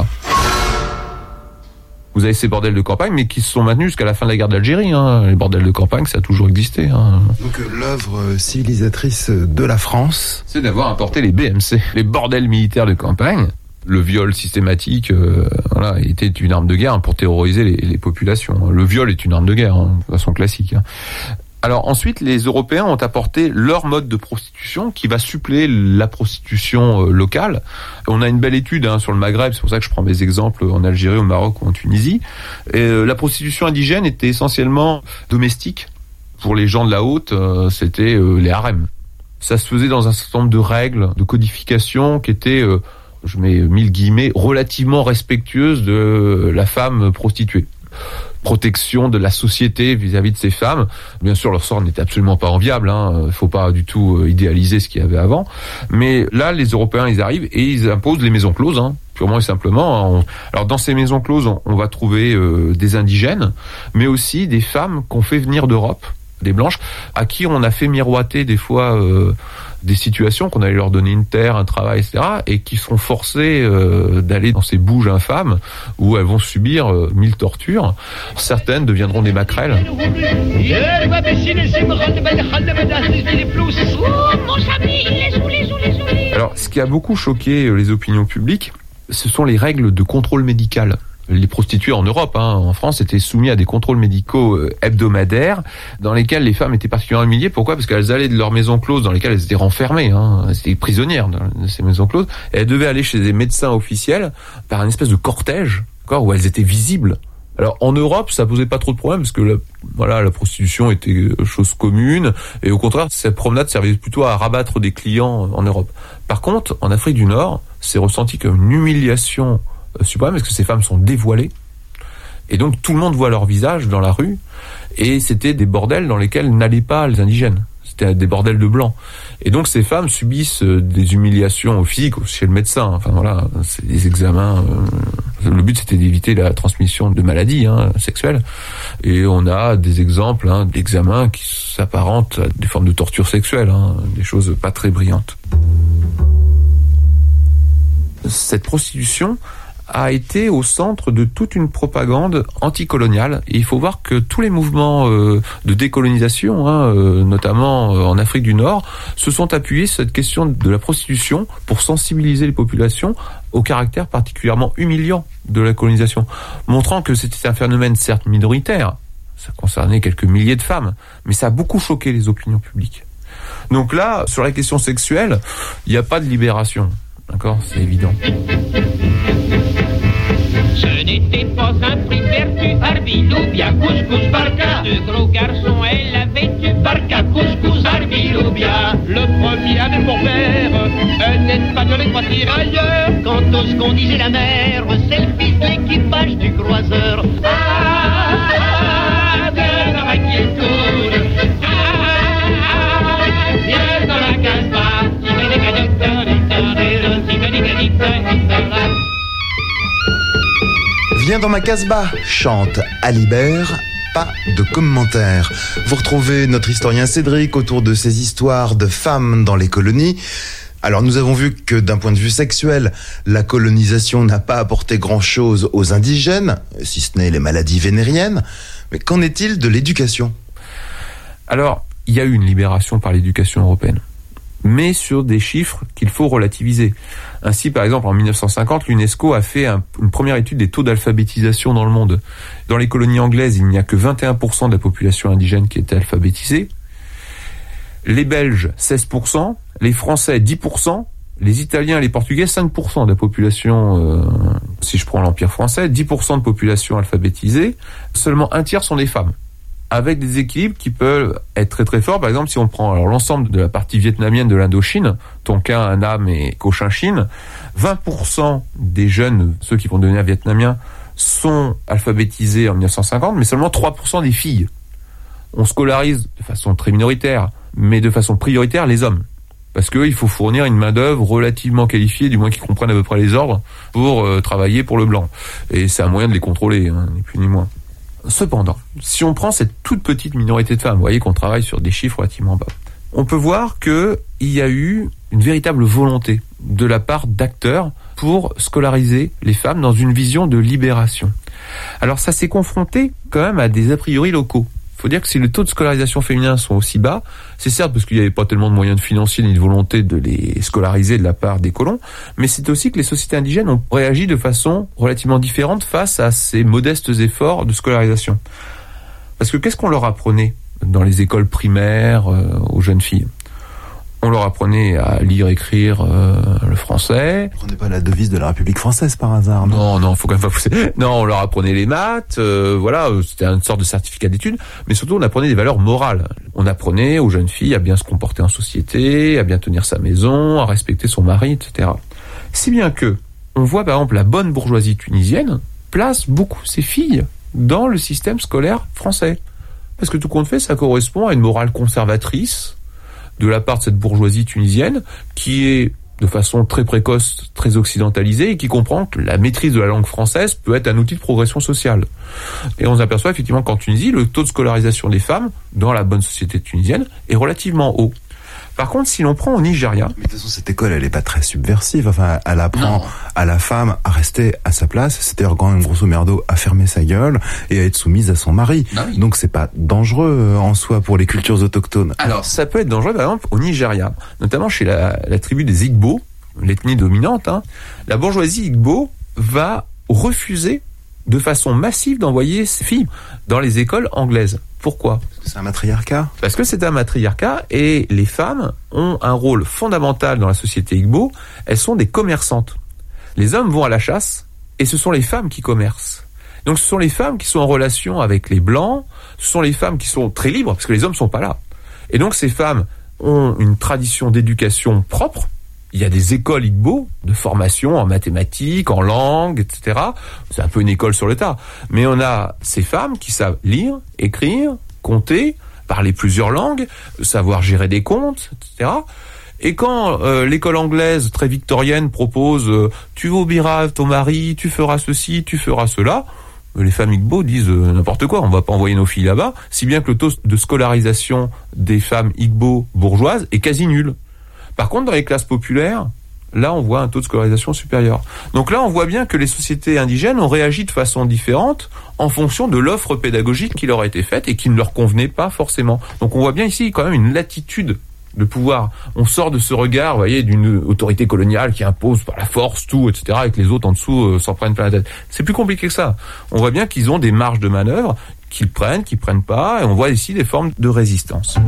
Vous avez ces bordels de campagne, mais qui se sont maintenus jusqu'à la fin de la guerre d'Algérie. Hein. Les bordels de campagne, ça a toujours existé. Hein. Donc euh, l'œuvre civilisatrice de la France, c'est d'avoir importé les B M C, les bordels militaires de campagne. Le viol systématique euh, voilà, était une arme de guerre hein, pour terroriser les, les populations. Le viol est une arme de guerre, hein, de façon classique. Hein. Alors ensuite, les Européens ont apporté leur mode de prostitution qui va suppléer la prostitution euh, locale. On a une belle étude hein, sur le Maghreb, c'est pour ça que je prends mes exemples en Algérie, au Maroc ou en Tunisie. Et, euh, la prostitution indigène était essentiellement domestique. Pour les gens de la haute, euh, c'était euh, les harems. Ça se faisait dans un certain nombre de règles, de codification qui étaient... Euh, je mets mille guillemets, relativement respectueuse de la femme prostituée. Protection de la société vis-à-vis de ces femmes. Bien sûr, leur sort n'était absolument pas enviable, hein. Il faut pas du tout idéaliser ce qu'il y avait avant. Mais là, les Européens, ils arrivent et ils imposent les maisons closes, hein, purement et simplement. Alors, dans ces maisons closes, on va trouver euh, des indigènes, mais aussi des femmes qu'on fait venir d'Europe, des blanches, à qui on a fait miroiter des fois euh, des situations, qu'on allait leur donner une terre, un travail, et cetera, et qui sont forcées euh, d'aller dans ces bouges infâmes où elles vont subir euh, mille tortures. Certaines deviendront des maquerelles. Alors, ce qui a beaucoup choqué les opinions publiques, ce sont les règles de contrôle médical. Les prostituées en Europe, hein, en France, étaient soumises à des contrôles médicaux hebdomadaires dans lesquels les femmes étaient particulièrement humiliées. Pourquoi ? Parce qu'elles allaient de leurs maisons closes dans lesquelles elles étaient renfermées, hein, elles étaient prisonnières de ces maisons closes, et elles devaient aller chez des médecins officiels par une espèce de cortège, d'accord, où elles étaient visibles. Alors en Europe, ça posait pas trop de problèmes parce que la, voilà, la prostitution était chose commune et au contraire, cette promenade servait plutôt à rabattre des clients en Europe. Par contre, en Afrique du Nord, c'est ressenti comme une humiliation suprême parce que ces femmes sont dévoilées et donc tout le monde voit leur visage dans la rue et c'était des bordels dans lesquels n'allaient pas les indigènes. C'était des bordels de blancs. Et donc ces femmes subissent des humiliations physiques chez le médecin. Enfin voilà, c'est des examens. Euh, le but c'était d'éviter la transmission de maladies hein, sexuelles. Et on a des exemples hein, d'examens qui s'apparentent à des formes de torture sexuelle, hein, des choses pas très brillantes. Cette prostitution a été au centre de toute une propagande anticoloniale. Et il faut voir que tous les mouvements euh, de décolonisation, hein, euh, notamment euh, en Afrique du Nord, se sont appuyés sur cette question de la prostitution pour sensibiliser les populations au caractère particulièrement humiliant de la colonisation, montrant que c'était un phénomène certes minoritaire, ça concernait quelques milliers de femmes, mais ça a beaucoup choqué les opinions publiques. Donc là, sur la question sexuelle, il n'y a pas de libération. D'accord, c'est évident. Ce n'était pas un prix perdu, Arbiloubia, couscous barca. Deux gros garçons, elle avait du barca, couscous Arbiloubia. Le premier avait pour père un espagnol et trois tirailleurs. Quant à ce qu'on disait la mère, c'est le fils de l'équipage du croiseur. Ah, Viens dans ma casbah, chante Alibert. Pas de commentaires. Vous retrouvez notre historien Cédric autour de ces histoires de femmes dans les colonies. Alors nous avons vu que d'un point de vue sexuel, la colonisation n'a pas apporté grand-chose aux indigènes, si ce n'est les maladies vénériennes. Mais qu'en est-il de l'éducation ? Alors, il y a eu une libération par l'éducation européenne, mais sur des chiffres qu'il faut relativiser. Ainsi, par exemple, en mille neuf cent cinquante, l'UNESCO a fait un, une première étude des taux d'alphabétisation dans le monde. Dans les colonies anglaises, il n'y a que vingt et un pour cent de la population indigène qui était alphabétisée. Les Belges, seize pour cent. Les Français, dix pour cent. Les Italiens et les Portugais, cinq pour cent de la population, euh, si je prends l'Empire français, dix pour cent de population alphabétisée. Seulement un tiers sont des femmes, avec des équilibres qui peuvent être très très forts. Par exemple, si on prend alors l'ensemble de la partie vietnamienne de l'Indochine, Tonkin, Annam et Cochinchine, vingt pour cent des jeunes, ceux qui vont devenir vietnamiens, sont alphabétisés en mille neuf cent cinquante, mais seulement trois pour cent des filles. On scolarise de façon très minoritaire, mais de façon prioritaire les hommes. Parce qu'il faut fournir une main-d'œuvre relativement qualifiée, du moins qui comprenne à peu près les ordres, pour euh, travailler pour le blanc. Et c'est un moyen de les contrôler, hein, ni plus ni moins. Cependant, si on prend cette toute petite minorité de femmes, vous voyez qu'on travaille sur des chiffres relativement bas, on peut voir qu'il y a eu une véritable volonté de la part d'acteurs pour scolariser les femmes dans une vision de libération. Alors ça s'est confronté quand même à des a priori locaux. Il faut dire que si les taux de scolarisation féminins sont aussi bas, c'est certes parce qu'il n'y avait pas tellement de moyens financiers ni de volonté de les scolariser de la part des colons, mais c'est aussi que les sociétés indigènes ont réagi de façon relativement différente face à ces modestes efforts de scolarisation. Parce que qu'est-ce qu'on leur apprenait dans les écoles primaires euh, aux jeunes filles ? On leur apprenait à lire, écrire euh, le français. Vous prenez pas la devise de la République française par hasard, non ? Non, non, faut quand même pas pousser. Non, on leur apprenait les maths, euh, voilà, c'était une sorte de certificat d'études, mais surtout on apprenait des valeurs morales. On apprenait aux jeunes filles à bien se comporter en société, à bien tenir sa maison, à respecter son mari, et cetera. Si bien que, on voit par exemple la bonne bourgeoisie tunisienne place beaucoup ses filles dans le système scolaire français. Parce que tout compte fait, ça correspond à une morale conservatrice de la part de cette bourgeoisie tunisienne qui est de façon très précoce, très occidentalisée et qui comprend que la maîtrise de la langue française peut être un outil de progression sociale. Et on s'aperçoit effectivement qu'en Tunisie, le taux de scolarisation des femmes dans la bonne société tunisienne est relativement haut. Par contre, si l'on prend au Nigeria... Mais de toute façon, cette école, elle est pas très subversive. Enfin, elle apprend non. à la femme à rester à sa place, c'est-à-dire quand même, grosso merdo, à fermer sa gueule et à être soumise à son mari. Ah oui. Donc, c'est pas dangereux en soi pour les cultures autochtones. Alors, ça peut être dangereux, par exemple, au Nigeria, notamment chez la, la tribu des Igbo, l'ethnie dominante. Hein. La bourgeoisie Igbo va refuser de façon massive d'envoyer ses filles dans les écoles anglaises. Pourquoi ? Parce que c'est un matriarcat. Parce que c'est un matriarcat et les femmes ont un rôle fondamental dans la société Igbo. Elles sont des commerçantes. Les hommes vont à la chasse et ce sont les femmes qui commercent. Donc ce sont les femmes qui sont en relation avec les blancs, ce sont les femmes qui sont très libres parce que les hommes sont pas là. Et donc ces femmes ont une tradition d'éducation propre. Il y a des écoles Igbo de formation en mathématiques, en langue, et cetera. C'est un peu une école sur le tas. Mais on a ces femmes qui savent lire, écrire, compter, parler plusieurs langues, savoir gérer des comptes, et cetera. Et quand euh, l'école anglaise très victorienne propose euh, « tu obéiras ton mari, tu feras ceci, tu feras cela », les femmes Igbo disent euh, n'importe quoi, on va pas envoyer nos filles là-bas, si bien que le taux de scolarisation des femmes Igbo bourgeoises est quasi nul. Par contre, dans les classes populaires, là, on voit un taux de scolarisation supérieur. Donc là, on voit bien que les sociétés indigènes ont réagi de façon différente en fonction de l'offre pédagogique qui leur a été faite et qui ne leur convenait pas forcément. Donc on voit bien ici quand même une latitude de pouvoir. On sort de ce regard, vous voyez, d'une autorité coloniale qui impose par la force tout, et cetera, et que les autres en dessous euh, s'en prennent plein la tête. C'est plus compliqué que ça. On voit bien qu'ils ont des marges de manœuvre, qu'ils prennent, qu'ils prennent pas, et on voit ici des formes de résistance.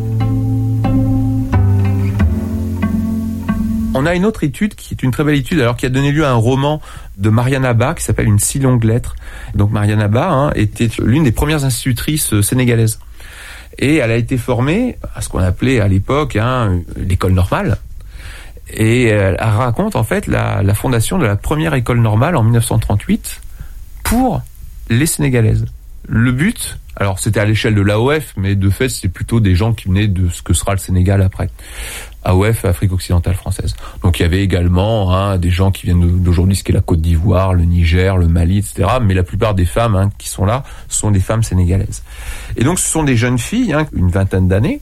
On a une autre étude qui est une très belle étude, alors qui a donné lieu à un roman de Marianne Abba qui s'appelle Une si longue lettre. Donc Marianne Abba hein, était l'une des premières institutrices sénégalaises. Et elle a été formée à ce qu'on appelait à l'époque hein, l'école normale. Et elle raconte en fait la, la fondation de la première école normale en mille neuf cent trente-huit pour les Sénégalaises. Le but, alors c'était à l'échelle de l'A O F, mais de fait c'est plutôt des gens qui venaient de ce que sera le Sénégal après. A O F, Afrique occidentale française. Donc il y avait également hein, des gens qui viennent d'aujourd'hui, ce qui est la Côte d'Ivoire, le Niger, le Mali, et cetera. Mais la plupart des femmes hein, qui sont là sont des femmes sénégalaises. Et donc ce sont des jeunes filles, hein, une vingtaine d'années,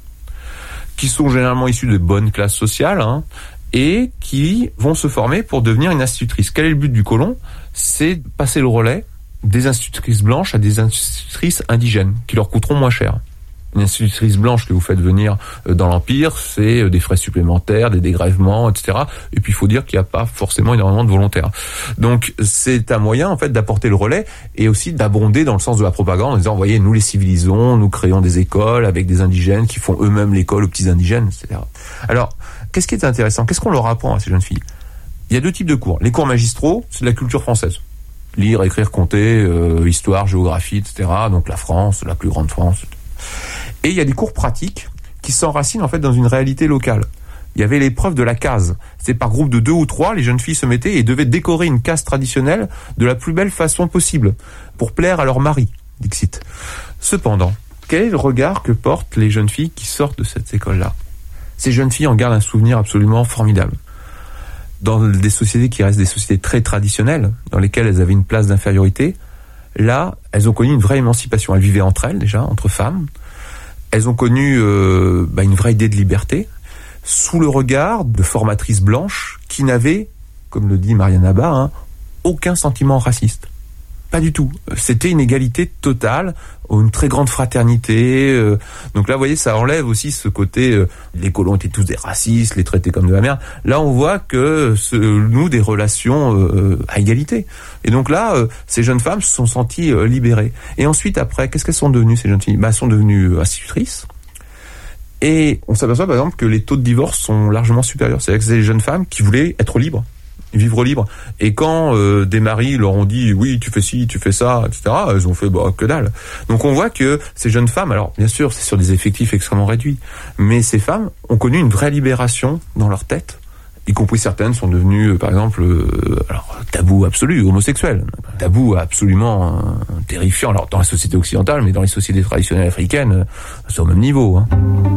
qui sont généralement issues de bonnes classes sociales hein, et qui vont se former pour devenir une institutrice. Quel est le but du colon ? C'est de passer le relais des institutrices blanches à des institutrices indigènes, qui leur coûteront moins cher. Une institutrice blanche que vous faites venir dans l'Empire, c'est des frais supplémentaires, des dégrèvements, et cetera. Et puis il faut dire qu'il n'y a pas forcément énormément de volontaires. Donc c'est un moyen en fait d'apporter le relais et aussi d'abonder dans le sens de la propagande en disant, voyez, nous les civilisons, nous créons des écoles avec des indigènes qui font eux-mêmes l'école aux petits indigènes, et cetera. Alors, qu'est-ce qui est intéressant ? Qu'est-ce qu'on leur apprend à ces jeunes filles ? Il y a deux types de cours. Les cours magistraux, c'est de la culture française. Lire, écrire, compter, euh, histoire, géographie, et cetera. Donc la France, la plus grande France. Et il y a des cours pratiques qui s'enracinent en fait dans une réalité locale. Il y avait l'épreuve de la case. C'est par groupe de deux ou trois, les jeunes filles se mettaient et devaient décorer une case traditionnelle de la plus belle façon possible pour plaire à leur mari, dixit. Cependant, quel est le regard que portent les jeunes filles qui sortent de cette école-là ? Ces jeunes filles en gardent un souvenir absolument formidable. Dans des sociétés qui restent des sociétés très traditionnelles, dans lesquelles elles avaient une place d'infériorité, là, elles ont connu une vraie émancipation. Elles vivaient entre elles déjà, entre femmes. Elles ont connu euh, bah, une vraie idée de liberté, sous le regard de formatrices blanches qui n'avaient, comme le dit Marianne Abba, hein, aucun sentiment raciste. Pas du tout. C'était une égalité totale, une très grande fraternité. Euh, donc là, vous voyez, ça enlève aussi ce côté, euh, les colons étaient tous des racistes, les traités comme de la merde. Là, on voit que ce, nous, des relations euh, à égalité. Et donc là, euh, ces jeunes femmes se sont senties euh, libérées. Et ensuite, après, qu'est-ce qu'elles sont devenues, ces jeunes filles ? Bah, elles sont devenues institutrices. Et on s'aperçoit, par exemple, que les taux de divorce sont largement supérieurs. C'est-à-dire que c'est des jeunes femmes qui voulaient être libres. Vivre libre. Et quand euh, des maris leur ont dit oui, tu fais ci, tu fais ça, et cetera, elles ont fait bah que dalle. Donc on voit que ces jeunes femmes, alors bien sûr c'est sur des effectifs extrêmement réduits, mais ces femmes ont connu une vraie libération dans leur tête, y compris certaines sont devenues par exemple euh, alors tabou absolu, homosexuel, tabou absolument euh, terrifiant. Alors dans la société occidentale, mais dans les sociétés traditionnelles africaines, euh, c'est au même niveau. Hein.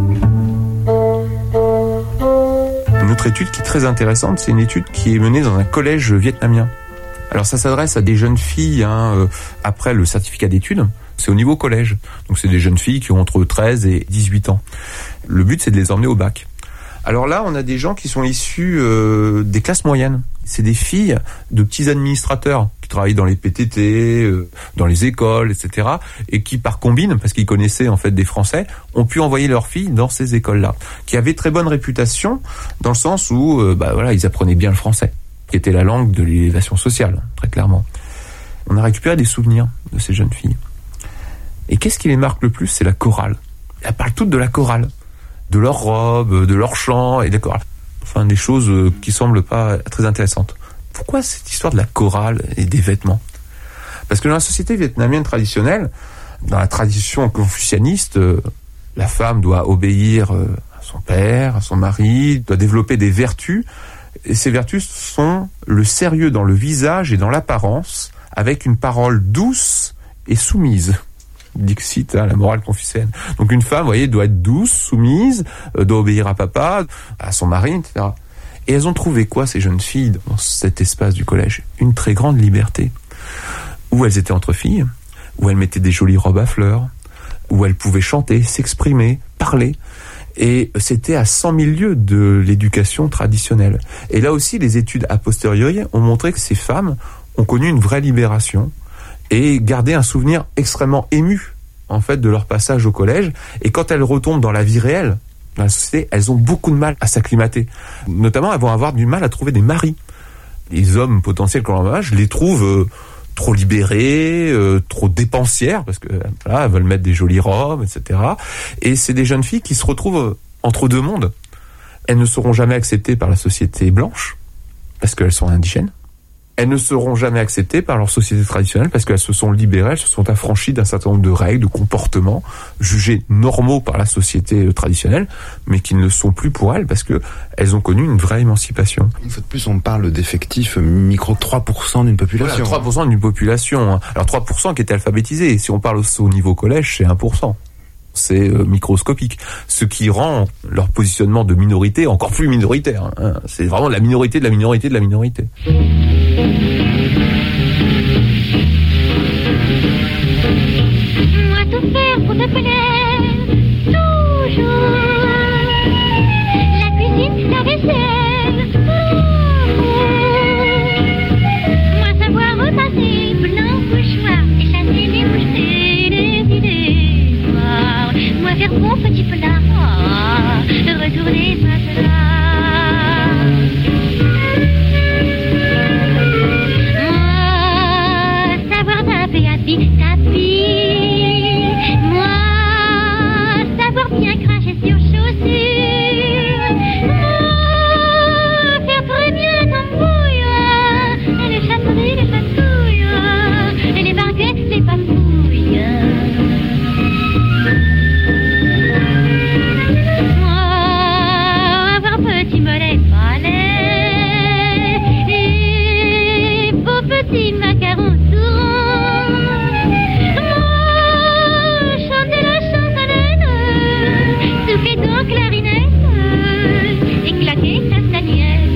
Une autre étude qui est très intéressante, c'est une étude qui est menée dans un collège vietnamien. Alors ça s'adresse à des jeunes filles hein, euh, après le certificat d'études, c'est au niveau collège. Donc c'est des jeunes filles qui ont entre treize et dix-huit ans. Le but c'est de les emmener au bac. Alors là on a des gens qui sont issus euh, des classes moyennes. C'est des filles de petits administrateurs qui travaillent dans les P T T, euh, dans les écoles, et cetera. Et qui par combine, parce qu'ils connaissaient en fait des Français, ont pu envoyer leurs filles dans ces écoles-là, qui avaient très bonne réputation dans le sens où, euh, bah voilà, ils apprenaient bien le français, qui était la langue de l'élévation sociale, très clairement. On a récupéré des souvenirs de ces jeunes filles. Et qu'est-ce qui les marque le plus ? C'est la chorale. Elles parlent toutes de la chorale, de leurs robes, de leurs chants et des chorales. Enfin, des choses qui semblent pas très intéressantes. Pourquoi cette histoire de la chorale et des vêtements ? Parce que dans la société vietnamienne traditionnelle, dans la tradition confucianiste, la femme doit obéir à son père, à son mari, doit développer des vertus. Et ces vertus sont le sérieux dans le visage et dans l'apparence, avec une parole douce et soumise. Dixit, hein, la morale confucéenne. Donc une femme, vous voyez, doit être douce, soumise, euh, doit obéir à papa, à son mari, et cetera. Et elles ont trouvé quoi, ces jeunes filles, dans cet espace du collège ? Une très grande liberté. Où elles étaient entre filles, où elles mettaient des jolies robes à fleurs, où elles pouvaient chanter, s'exprimer, parler. Et c'était à cent mille lieues de l'éducation traditionnelle. Et là aussi, les études a posteriori ont montré que ces femmes ont connu une vraie libération et gardé un souvenir extrêmement ému, en fait, de leur passage au collège. Et quand elles retombent dans la vie réelle, dans la société, elles ont beaucoup de mal à s'acclimater. Notamment, elles vont avoir du mal à trouver des maris. Les hommes potentiels qu'on leur âge les trouvent euh, trop libérés, euh, trop dépensières, parce que voilà, elles veulent mettre des jolies robes, et cetera. Et c'est des jeunes filles qui se retrouvent entre deux mondes. Elles ne seront jamais acceptées par la société blanche, parce qu'elles sont indigènes. elles ne seront jamais acceptées par leur société traditionnelle parce qu'elles se sont libérées, elles se sont affranchies d'un certain nombre de règles, de comportements jugés normaux par la société traditionnelle, mais qui ne le sont plus pour elles parce que elles ont connu une vraie émancipation. Une fois de plus, on parle d'effectifs micro trois pour cent d'une population. Voilà, trois pour cent d'une population. Alors trois pour cent qui étaient alphabétisés. Si on parle au niveau collège, c'est un pour cent. C'est euh, microscopique. Ce qui rend leur positionnement de minorité encore plus minoritaire. Hein. C'est vraiment la minorité de la minorité de la minorité. Moi tout faire pour te plaire, toujours. La cuisine, la vaisselle, moi savoir repasser, blanc pochoir, et chasser les mouches des idées noires. Moi faire bon petit plat, retourner matelas. Tapis, tapis, moi, savoir bien cracher sur chaussures, moi, faire très bien tambouille, les chatouilles, les chatouilles, et les baguettes, les papouilles. Moi, avoir petit mollet palais, et beaux petits macarons sourds. Clarinette et claquer castagnette.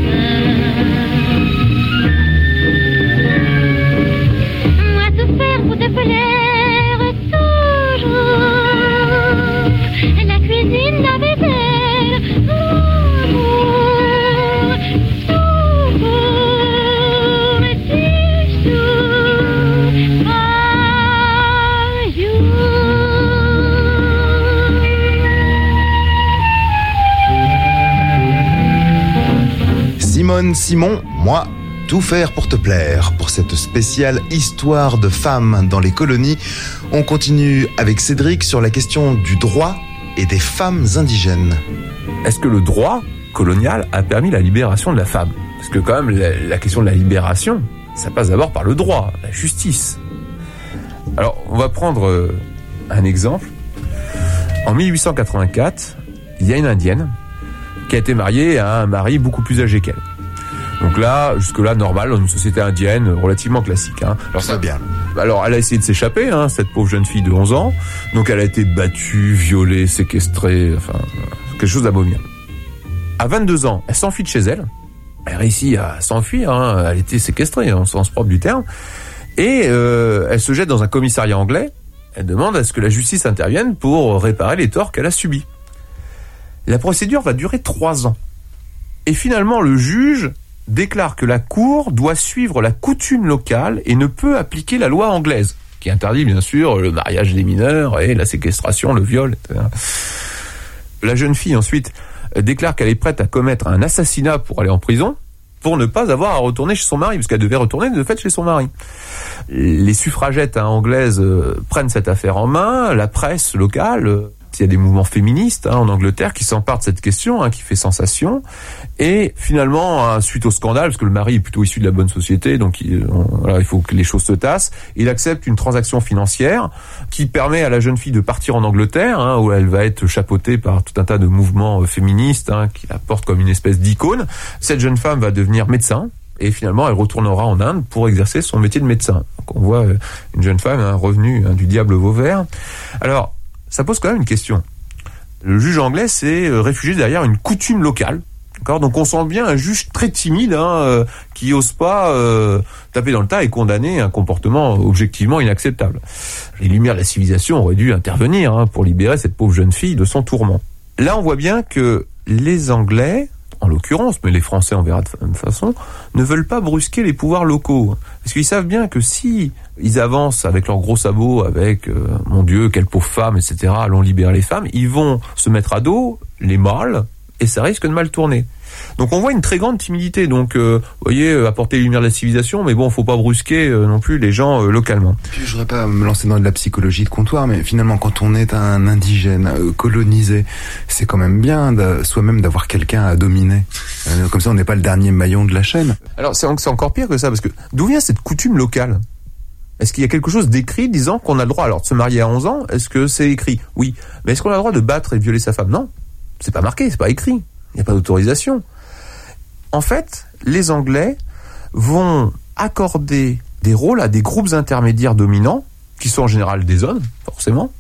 Moi tout faire pour te plaire toujours. La cuisine, la vaisselle, toujours, toujours, dix jours par jour. Simone Simon, moi, tout faire pour te plaire. Pour cette spéciale histoire de femmes dans les colonies, on continue avec Cédric sur la question du droit et des femmes indigènes. Est-ce que le droit colonial a permis la libération de la femme ? Parce que quand même, la, la question de la libération, ça passe d'abord par le droit, la justice. Alors, on va prendre euh, un exemple. En mille huit cent quatre-vingt-quatre, il y a une Indienne qui a été mariée à un mari beaucoup plus âgé qu'elle. Donc là, jusque-là, normal, dans une société indienne relativement classique. Hein. Alors ça, bien. Alors, elle a essayé de s'échapper, hein, cette pauvre jeune fille de onze ans. Donc, elle a été battue, violée, séquestrée, enfin, quelque chose d'abominable. À vingt-deux ans, elle s'enfuit de chez elle. Elle réussit à s'enfuir, hein. Elle était séquestrée, en sens propre du terme. Et euh, elle se jette dans un commissariat anglais. Elle demande à ce que la justice intervienne pour réparer les torts qu'elle a subis. La procédure va durer trois ans. Et finalement, le juge déclare que la Cour doit suivre la coutume locale et ne peut appliquer la loi anglaise, qui interdit bien sûr le mariage des mineurs et la séquestration, le viol, et cetera. La jeune fille ensuite déclare qu'elle est prête à commettre un assassinat pour aller en prison, pour ne pas avoir à retourner chez son mari, parce qu'elle devait retourner de fait chez son mari. Les suffragettes hein, anglaises euh, prennent cette affaire en main, la presse locale... Euh, il y a des mouvements féministes hein, en Angleterre qui s'emparent de cette question, hein, qui fait sensation. Et finalement, hein, suite au scandale, parce que le mari est plutôt issu de la bonne société, donc il, on, voilà, il faut que les choses se tassent, il accepte une transaction financière qui permet à la jeune fille de partir en Angleterre, hein, où elle va être chapeautée par tout un tas de mouvements féministes hein, qui la portent comme une espèce d'icône. Cette jeune femme va devenir médecin. Et finalement, elle retournera en Inde pour exercer son métier de médecin. Donc on voit une jeune femme, hein, revenue hein, du diable Vauvert. Alors, ça pose quand même une question. Le juge anglais s'est réfugié derrière une coutume locale. D'accord ? Donc on sent bien un juge très timide hein, euh, qui n'ose pas euh, taper dans le tas et condamner un comportement objectivement inacceptable. Les lumières de la civilisation auraient dû intervenir hein, pour libérer cette pauvre jeune fille de son tourment. Là, on voit bien que les Anglais, en l'occurrence, mais les Français en verra de même façon, ne veulent pas brusquer les pouvoirs locaux. Parce qu'ils savent bien que si ils avancent avec leurs gros sabots, avec euh, mon Dieu, quelle pauvre femme, et cetera, allons libérer les femmes, ils vont se mettre à dos les mâles, et ça risque de mal tourner. Donc on voit une très grande timidité. Donc euh, vous voyez, euh, apporter les lumières de la civilisation, mais bon, faut pas brusquer euh, non plus les gens euh, localement. Puis je voudrais pas me lancer dans de la psychologie de comptoir, mais finalement quand on est un indigène euh, colonisé, c'est quand même bien de, soi-même d'avoir quelqu'un à dominer. Euh, comme ça on n'est pas le dernier maillon de la chaîne. Alors c'est, c'est encore pire que ça, parce que d'où vient cette coutume locale ? Est-ce qu'il y a quelque chose d'écrit disant qu'on a le droit alors de se marier à onze ans ? Est-ce que c'est écrit ? Oui. Mais est-ce qu'on a le droit de battre et de violer sa femme ? Non. C'est pas marqué, c'est pas écrit. Il n'y a pas d'autorisation. En fait, les Anglais vont accorder des rôles à des groupes intermédiaires dominants, qui sont en général des hommes, forcément,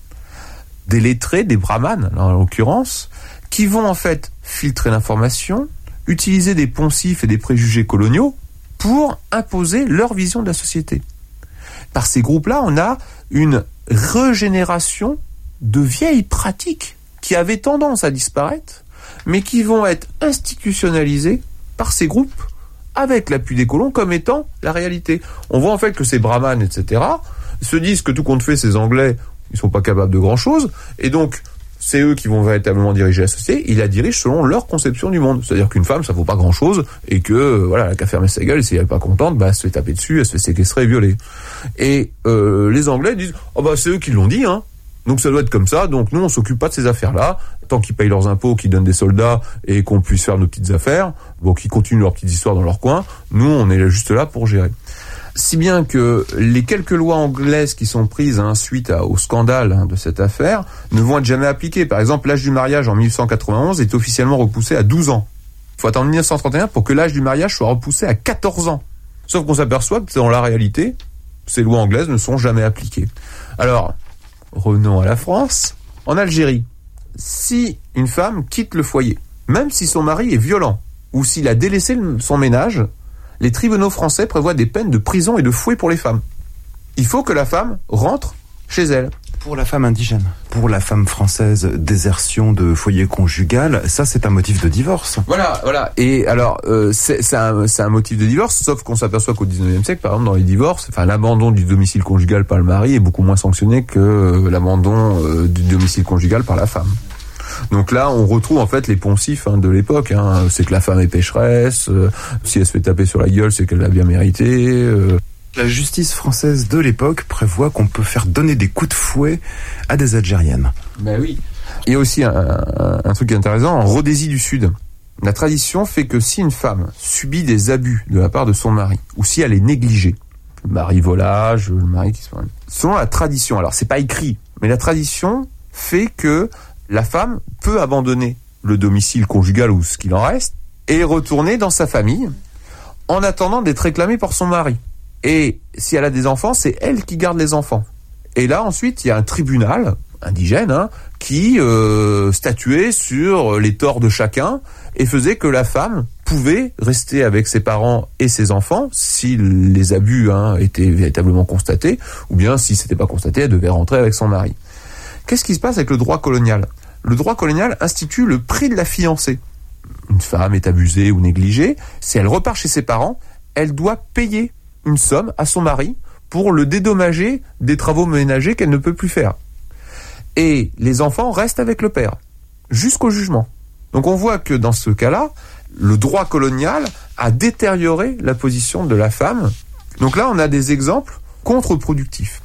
des lettrés, des brahmanes, en l'occurrence, qui vont en fait filtrer l'information, utiliser des poncifs et des préjugés coloniaux pour imposer leur vision de la société. Par ces groupes-là, on a une régénération de vieilles pratiques qui avaient tendance à disparaître, mais qui vont être institutionnalisées par ces groupes avec l'appui des colons comme étant la réalité. On voit en fait que ces brahmanes, et cetera, se disent que tout compte fait, ces Anglais, ils sont pas capables de grand-chose, et donc c'est eux qui vont véritablement diriger la société. Ils la dirigent selon leur conception du monde. C'est-à-dire qu'une femme, ça vaut pas grand-chose, et que, euh, voilà, elle a qu'à fermer sa gueule, et si elle est pas contente, bah, elle se fait taper dessus, elle se fait séquestrer et violer. Et euh, les Anglais disent, oh bah c'est eux qui l'ont dit, hein. Donc ça doit être comme ça, donc nous on s'occupe pas de ces affaires-là, tant qu'ils payent leurs impôts, qu'ils donnent des soldats et qu'on puisse faire nos petites affaires, bon, qu'ils continuent leurs petites histoires dans leur coin, nous on est juste là pour gérer. Si bien que les quelques lois anglaises qui sont prises hein, suite à, au scandale hein, de cette affaire ne vont être jamais appliquées. Par exemple, l'âge du mariage en dix-huit cent quatre-vingt-onze est officiellement repoussé à douze ans. Il faut attendre dix-neuf cent trente et un pour que l'âge du mariage soit repoussé à quatorze ans. Sauf qu'on s'aperçoit que dans la réalité, ces lois anglaises ne sont jamais appliquées. Alors, revenons à la France. En Algérie, si une femme quitte le foyer, même si son mari est violent, ou s'il a délaissé son ménage, les tribunaux français prévoient des peines de prison et de fouet pour les femmes. Il faut que la femme rentre chez elle. Pour la femme indigène, pour la femme française, désertion de foyer conjugal, ça c'est un motif de divorce. Voilà, voilà. Et alors, euh, c'est, c'est, un, c'est un motif de divorce, sauf qu'on s'aperçoit qu'au dix-neuvième siècle, par exemple, dans les divorces, enfin l'abandon du domicile conjugal par le mari est beaucoup moins sanctionné que euh, l'abandon euh, du domicile conjugal par la femme. Donc là, on retrouve en fait les poncifs hein, de l'époque. Hein. C'est que la femme est pécheresse, euh, si elle se fait taper sur la gueule, c'est qu'elle l'a bien mérité. Euh. La justice française de l'époque prévoit qu'on peut faire donner des coups de fouet à des Algériennes. Ben oui. Il y a aussi un, un, un truc intéressant, en Rhodésie du Sud. La tradition fait que si une femme subit des abus de la part de son mari, ou si elle est négligée, le mari volage, le mari qui se... Selon la tradition, alors c'est pas écrit, mais la tradition fait que la femme peut abandonner le domicile conjugal ou ce qu'il en reste et retourner dans sa famille en attendant d'être réclamée par son mari. Et si elle a des enfants, c'est elle qui garde les enfants. Et là, ensuite, il y a un tribunal indigène hein, qui euh, statuait sur les torts de chacun et faisait que la femme pouvait rester avec ses parents et ses enfants si les abus hein, étaient véritablement constatés, ou bien si c'était pas constaté, elle devait rentrer avec son mari. Qu'est-ce qui se passe avec le droit colonial ? Le droit colonial institue le prix de la fiancée. Une femme est abusée ou négligée, si elle repart chez ses parents, elle doit payer une somme à son mari pour le dédommager des travaux ménagers qu'elle ne peut plus faire. Et les enfants restent avec le père, jusqu'au jugement. Donc on voit que dans ce cas-là, le droit colonial a détérioré la position de la femme. Donc là, on a des exemples contre-productifs.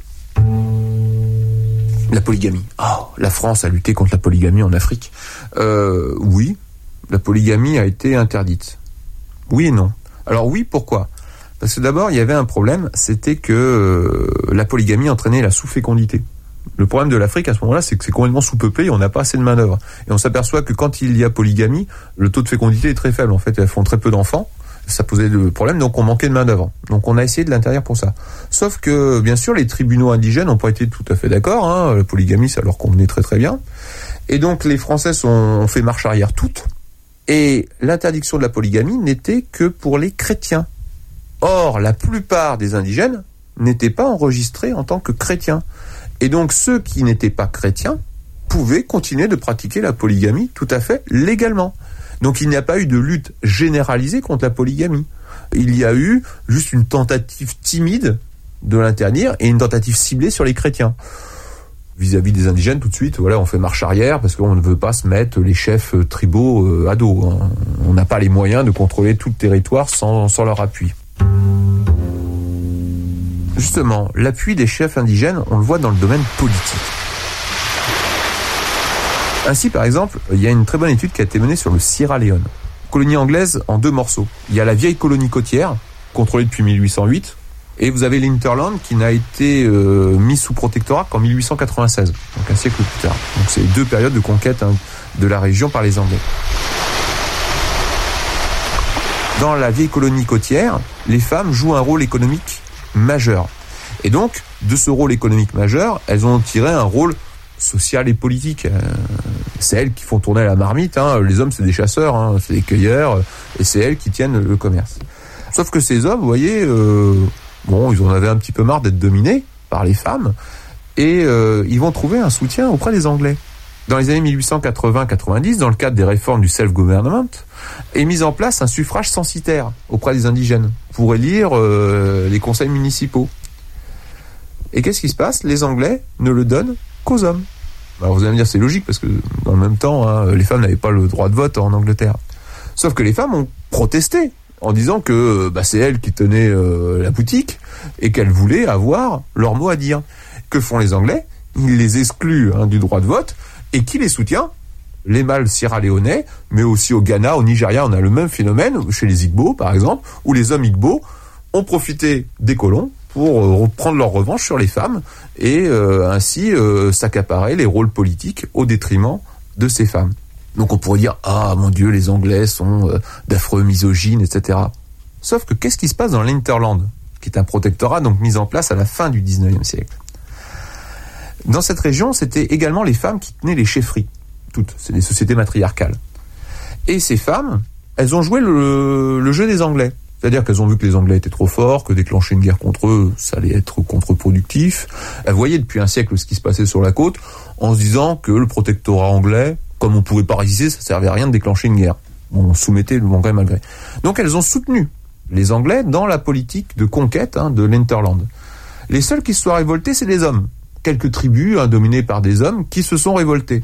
La polygamie. Oh, la France a lutté contre la polygamie en Afrique. Euh, oui, la polygamie a été interdite. Oui et non. Alors oui, pourquoi ? Parce que d'abord, il y avait un problème, c'était que euh, la polygamie entraînait la sous-fécondité. Le problème de l'Afrique à ce moment-là, c'est que c'est complètement sous-peuplé et on n'a pas assez de main-d'œuvre. Et on s'aperçoit que quand il y a polygamie, le taux de fécondité est très faible. En fait, elles font très peu d'enfants. Ça posait le problème, donc on manquait de main-d'œuvre. Donc on a essayé de l'interdire pour ça. Sauf que, bien sûr, les tribunaux indigènes n'ont pas été tout à fait d'accord. Hein. La polygamie, ça leur convenait très très bien. Et donc les Français sont, ont fait marche arrière toutes. Et l'interdiction de la polygamie n'était que pour les chrétiens. Or, la plupart des indigènes n'étaient pas enregistrés en tant que chrétiens. Et donc, ceux qui n'étaient pas chrétiens pouvaient continuer de pratiquer la polygamie tout à fait légalement. Donc, il n'y a pas eu de lutte généralisée contre la polygamie. Il y a eu juste une tentative timide de l'interdire et une tentative ciblée sur les chrétiens. vis-à-vis des indigènes, tout de suite, voilà, on fait marche arrière parce qu'on ne veut pas se mettre les chefs tribaux euh, à dos. Hein. On n'a pas les moyens de contrôler tout le territoire sans, sans leur appui. Justement, l'appui des chefs indigènes, on le voit dans le domaine politique. Ainsi, par exemple, il y a une très bonne étude qui a été menée sur le Sierra Leone. Colonie anglaise en deux morceaux. Il y a la vieille colonie côtière, contrôlée depuis mille huit cent huit, et vous avez l'Hinterland qui n'a été euh, mis sous protectorat qu'en mille huit cent quatre-vingt-seize, donc un siècle plus tard. Donc c'est deux périodes de conquête hein, de la région par les Anglais. Dans la vieille colonie côtière, les femmes jouent un rôle économique majeur. Et donc, de ce rôle économique majeur, elles ont tiré un rôle social et politique. Euh, c'est elles qui font tourner la marmite. Hein. Les hommes, c'est des chasseurs, hein, c'est des cueilleurs, et c'est elles qui tiennent le commerce. Sauf que ces hommes, vous voyez, euh, bon, ils en avaient un petit peu marre d'être dominés par les femmes, et euh, ils vont trouver un soutien auprès des Anglais. Dans les années mille huit cent quatre-vingts quatre-vingt-dix, dans le cadre des réformes du self-government, est mis en place un suffrage censitaire auprès des indigènes pour élire euh, les conseils municipaux. Et qu'est-ce qui se passe ? Les Anglais ne le donnent qu'aux hommes. Alors vous allez me dire c'est logique parce que dans le même temps, hein, les femmes n'avaient pas le droit de vote en Angleterre. Sauf que les femmes ont protesté en disant que bah, c'est elles qui tenaient euh, la boutique et qu'elles voulaient avoir leur mot à dire. Que font les Anglais ? Ils les excluent hein, du droit de vote. Et qui les soutient ? Les mâles sierra-léonais, mais aussi au Ghana, au Nigeria, on a le même phénomène, chez les Igbo par exemple, où les hommes Igbo ont profité des colons pour prendre leur revanche sur les femmes et euh, ainsi euh, s'accaparer les rôles politiques au détriment de ces femmes. Donc on pourrait dire « Ah, mon Dieu, les Anglais sont euh, d'affreux misogynes, et cetera » Sauf que qu'est-ce qui se passe dans l'Hinterland, qui est un protectorat donc mis en place à la fin du dix-neuvième siècle ? Dans cette région, c'était également les femmes qui tenaient les chefferies. Toutes, c'est des sociétés matriarcales. Et ces femmes, elles ont joué le, le jeu des Anglais. C'est-à-dire qu'elles ont vu que les Anglais étaient trop forts, que déclencher une guerre contre eux, ça allait être contre-productif. Elles voyaient depuis un siècle ce qui se passait sur la côte, en se disant que le protectorat anglais, comme on ne pouvait pas résister, ça ne servait à rien de déclencher une guerre. On soumettait le gré malgré. Donc elles ont soutenu les Anglais dans la politique de conquête hein, de l'Hinterland. Les seuls qui se soient révoltés, c'est les hommes. Quelques tribus hein, dominées par des hommes qui se sont révoltées.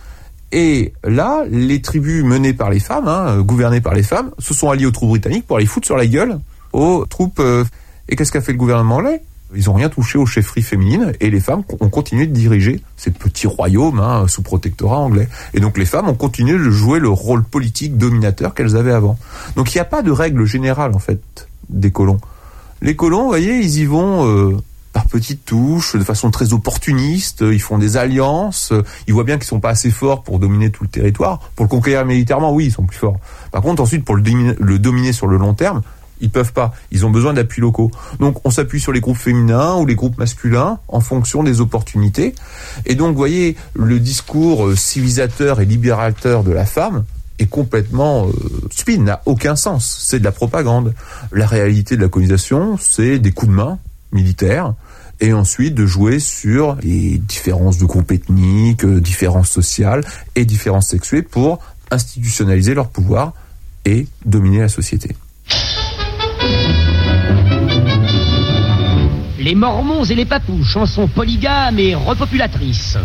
Et là, les tribus menées par les femmes, hein, gouvernées par les femmes, se sont alliées aux troupes britanniques pour aller foutre sur la gueule aux troupes. Euh, et qu'est-ce qu'a fait le gouvernement anglais ? Ils n'ont rien touché aux chefferies féminines et les femmes ont continué de diriger ces petits royaumes hein, sous protectorat anglais. Et donc les femmes ont continué de jouer le rôle politique dominateur qu'elles avaient avant. Donc il n'y a pas de règle générale en fait des colons. Les colons, vous voyez, ils y vont... Euh, par petites touches, de façon très opportuniste, ils font des alliances, ils voient bien qu'ils sont pas assez forts pour dominer tout le territoire. Pour le conquérir militairement, oui, ils sont plus forts. Par contre, ensuite, pour le dominer, le dominer sur le long terme, ils peuvent pas. Ils ont besoin d'appuis locaux. Donc, on s'appuie sur les groupes féminins ou les groupes masculins en fonction des opportunités. Et donc, vous voyez, le discours civilisateur et libérateur de la femme est complètement euh, stupide, n'a aucun sens. C'est de la propagande. La réalité de la colonisation, c'est des coups de main militaires, et ensuite de jouer sur les différences de groupes ethniques, euh, différences sociales et différences sexuées pour institutionnaliser leur pouvoir et dominer la société. Les Mormons et les Papous, chansons polygames et repopulatrices.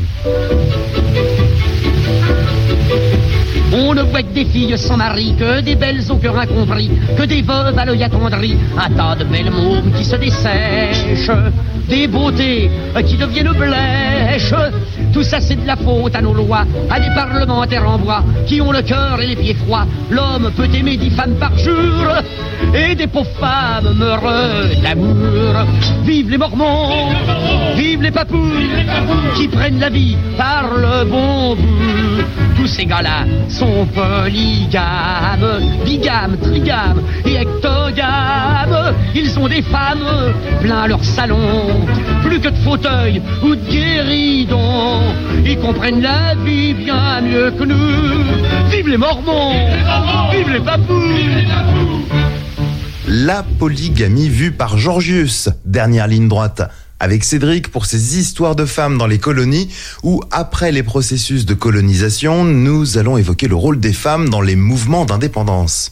On ne voit que des filles sans mari, que des belles au cœur incompris, que des veuves à l'œil attendri, un tas de belles mômes qui se dessèchent, des beautés qui deviennent blêches. Tout ça c'est de la faute à nos lois, à des parlementaires en bois, qui ont le cœur et les pieds froids. L'homme peut aimer dix femmes par jour, et des pauvres femmes meurent d'amour. Vive les Mormons, vive les Papous, qui prennent la vie par le bon bout. Tous ces gars-là sont polygames, bigames, trigames et ectogames. Ils ont des femmes plein leur salon, plus que de fauteuils ou de guéridons. Ils comprennent la vie bien mieux que nous. Vive les Mormons, vive les Papous. La polygamie vue par Georgius, dernière ligne droite. Avec Cédric pour ses histoires de femmes dans les colonies où, après les processus de colonisation, nous allons évoquer le rôle des femmes dans les mouvements d'indépendance.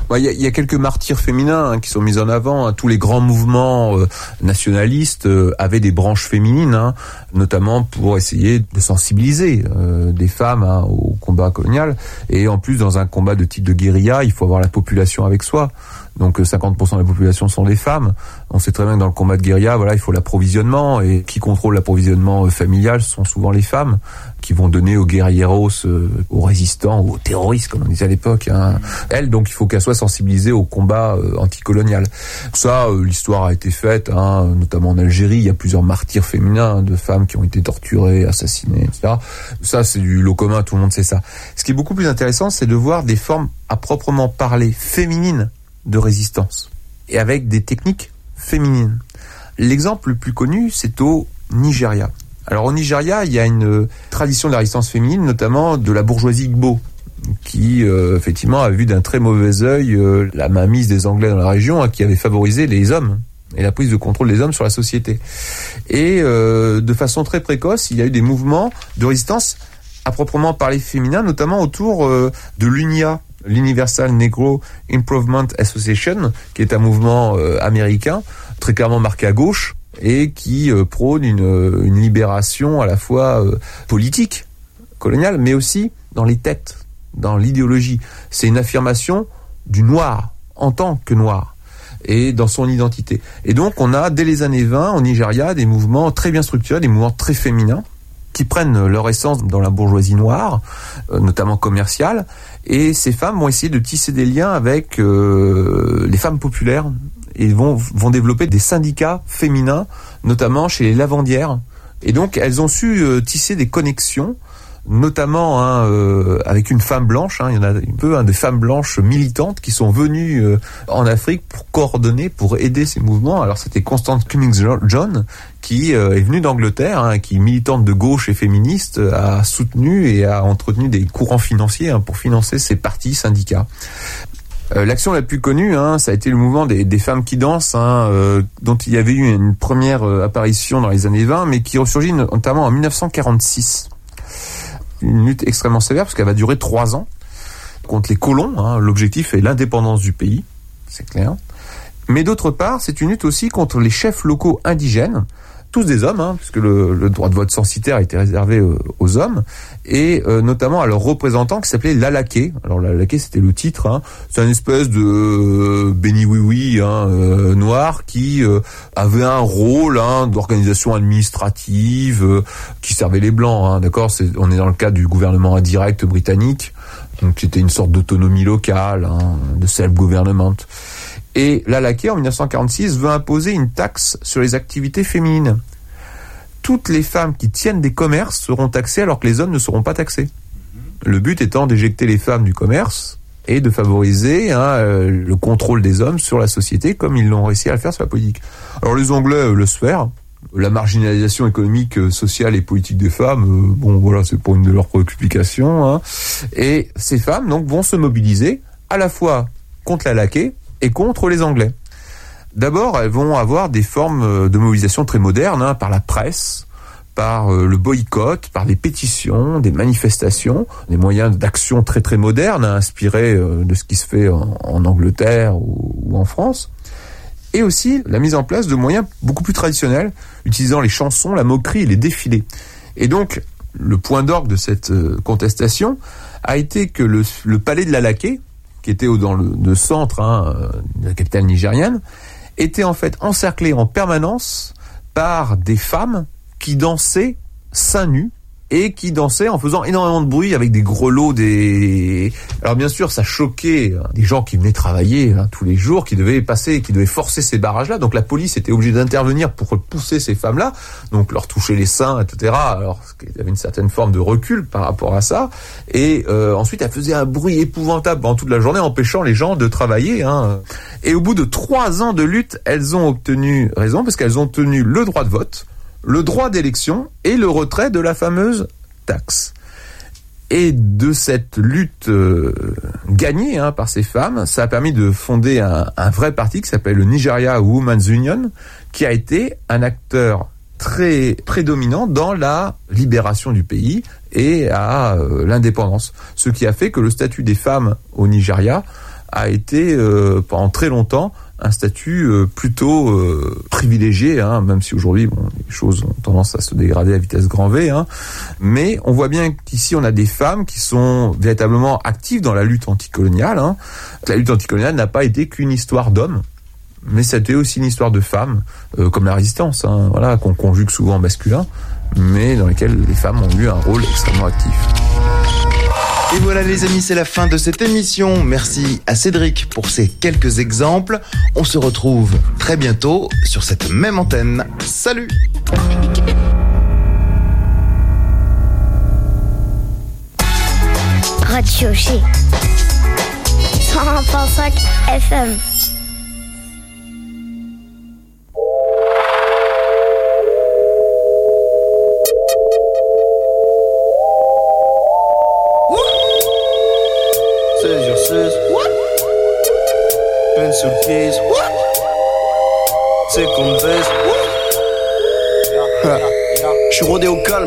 Il y, a, y a quelques martyrs féminins hein, qui sont mis en avant. Hein. Tous les grands mouvements euh, nationalistes euh, avaient des branches féminines, hein, notamment pour essayer de sensibiliser euh, des femmes hein, au combat colonial. Et en plus, dans un combat de type de guérilla, il faut avoir la population avec soi. Donc cinquante pour cent de la population sont des femmes. On sait très bien que dans le combat de guérilla, voilà, il faut l'approvisionnement. Et qui contrôle l'approvisionnement familial, ce sont souvent les femmes qui vont donner aux guerrilleros, euh, aux résistants, aux terroristes, comme on disait à l'époque. Hein. Elles, donc, il faut qu'elles soient sensibilisées au combat euh, anticolonial. Ça, euh, l'histoire a été faite, hein, notamment en Algérie. Il y a plusieurs martyrs féminins, hein, de femmes qui ont été torturées, assassinées, et cetera. Ça, c'est du lot commun, tout le monde sait ça. Ce qui est beaucoup plus intéressant, c'est de voir des formes à proprement parler féminines de résistance et avec des techniques féminines. L'exemple le plus connu, c'est au Nigeria. Alors au Nigeria, il y a une tradition de la résistance féminine, notamment de la bourgeoisie Igbo, qui euh, effectivement a vu d'un très mauvais œil euh, la mainmise des Anglais dans la région, hein, qui avait favorisé les hommes et la prise de contrôle des hommes sur la société. Et euh, de façon très précoce, il y a eu des mouvements de résistance à proprement parler féminin, notamment autour euh, de l'U N I A, l'Universal Negro Improvement Association, qui est un mouvement euh, américain, très clairement marqué à gauche, et qui euh, prône une, une libération à la fois euh, politique, coloniale, mais aussi dans les têtes, dans l'idéologie. C'est une affirmation du noir, en tant que noir, et dans son identité. Et donc on a, dès les années vingt, au Nigeria, des mouvements très bien structurés, des mouvements très féminins, qui prennent leur essence dans la bourgeoisie noire, euh, notamment commerciale, et ces femmes vont essayer de tisser des liens avec euh, les femmes populaires, et vont, vont développer des syndicats féminins, notamment chez les lavandières. Et donc elles ont su euh, tisser des connexions, notamment hein, euh, avec une femme blanche, hein, il y en a un peu hein, des femmes blanches militantes qui sont venues euh, en Afrique pour coordonner, pour aider ces mouvements. Alors c'était Constance Cummings-John qui euh, est venue d'Angleterre, hein, qui militante de gauche et féministe, a soutenu et a entretenu des courants financiers hein, pour financer ces partis syndicats. Euh, l'action la plus connue, hein, ça a été le mouvement des, des femmes qui dansent, hein, euh, dont il y avait eu une première euh, apparition dans les années vingt, mais qui ressurgit notamment en dix-neuf cent quarante-six. Une lutte extrêmement sévère parce qu'elle va durer trois ans contre les colons. Hein, l'objectif est l'indépendance du pays, c'est clair. Mais d'autre part, c'est une lutte aussi contre les chefs locaux indigènes, tous des hommes, hein, puisque le, le droit de vote censitaire était réservé aux, aux hommes, et euh, notamment à leurs représentants qui s'appelaient l'Alaké. Alors l'Alaké, c'était le titre, hein, c'est une espèce de euh, béni oui oui hein, euh, noir qui euh, avait un rôle hein, d'organisation administrative euh, qui servait les blancs. Hein, d'accord, c'est, on est dans le cadre du gouvernement indirect britannique, donc c'était une sorte d'autonomie locale, hein, de self-government. Et l'Alaké, en dix-neuf cent quarante-six, veut imposer une taxe sur les activités féminines. Toutes les femmes qui tiennent des commerces seront taxées alors que les hommes ne seront pas taxés. Le but étant d'éjecter les femmes du commerce et de favoriser hein, le contrôle des hommes sur la société comme ils l'ont réussi à le faire sur la politique. Alors les Anglais le se faire. La marginalisation économique, sociale et politique des femmes, euh, bon voilà, c'est pour une de leurs préoccupations. Hein. Et ces femmes donc vont se mobiliser à la fois contre l'Alaké et contre les Anglais. D'abord, elles vont avoir des formes de mobilisation très modernes, hein, par la presse, par euh, le boycott, par des pétitions, des manifestations, des moyens d'action très très modernes, hein, inspirés euh, de ce qui se fait en, en Angleterre ou, ou en France. Et aussi la mise en place de moyens beaucoup plus traditionnels, utilisant les chansons, la moquerie et les défilés. Et donc, le point d'orgue de cette euh, contestation a été que le, le palais de l'Alaké, qui était dans le, le centre hein, de la capitale nigérienne, était en fait encerclé en permanence par des femmes qui dansaient seins nus et qui dansaient en faisant énormément de bruit avec des grelots, des... Alors bien sûr, ça choquait des gens qui venaient travailler hein, tous les jours, qui devaient passer, qui devaient forcer ces barrages-là. Donc la police était obligée d'intervenir pour pousser ces femmes-là, donc leur toucher les seins, et cetera. Alors il y avait une certaine forme de recul par rapport à ça. Et euh, ensuite, elle faisait un bruit épouvantable pendant toute la journée, empêchant les gens de travailler. Hein. Et au bout de trois ans de lutte, elles ont obtenu raison, parce qu'elles ont obtenu le droit de vote, le droit d'élection et le retrait de la fameuse taxe. Et de cette lutte euh, gagnée hein, par ces femmes, ça a permis de fonder un, un vrai parti qui s'appelle le Nigeria Women's Union, qui a été un acteur très prédominant dans la libération du pays et à euh, l'indépendance. Ce qui a fait que le statut des femmes au Nigeria a été euh, pendant très longtemps un statut euh, plutôt euh, privilégié, hein, même si aujourd'hui bon, les choses ont tendance à se dégrader à vitesse grand V. Hein, mais on voit bien qu'ici on a des femmes qui sont véritablement actives dans la lutte anticoloniale. Hein. La lutte anticoloniale n'a pas été qu'une histoire d'hommes, mais c'était aussi une histoire de femmes, euh, comme la résistance, hein, voilà, qu'on conjugue souvent en masculin, mais dans lesquelles les femmes ont eu un rôle extrêmement actif. Et voilà les amis, c'est la fin de cette émission. Merci à Cédric pour ces quelques exemples. On se retrouve très bientôt sur cette même antenne. Salut! Radio G cent un virgule cinq F M. Une surprise, c'est qu'on baisse. Je suis rodé au calme.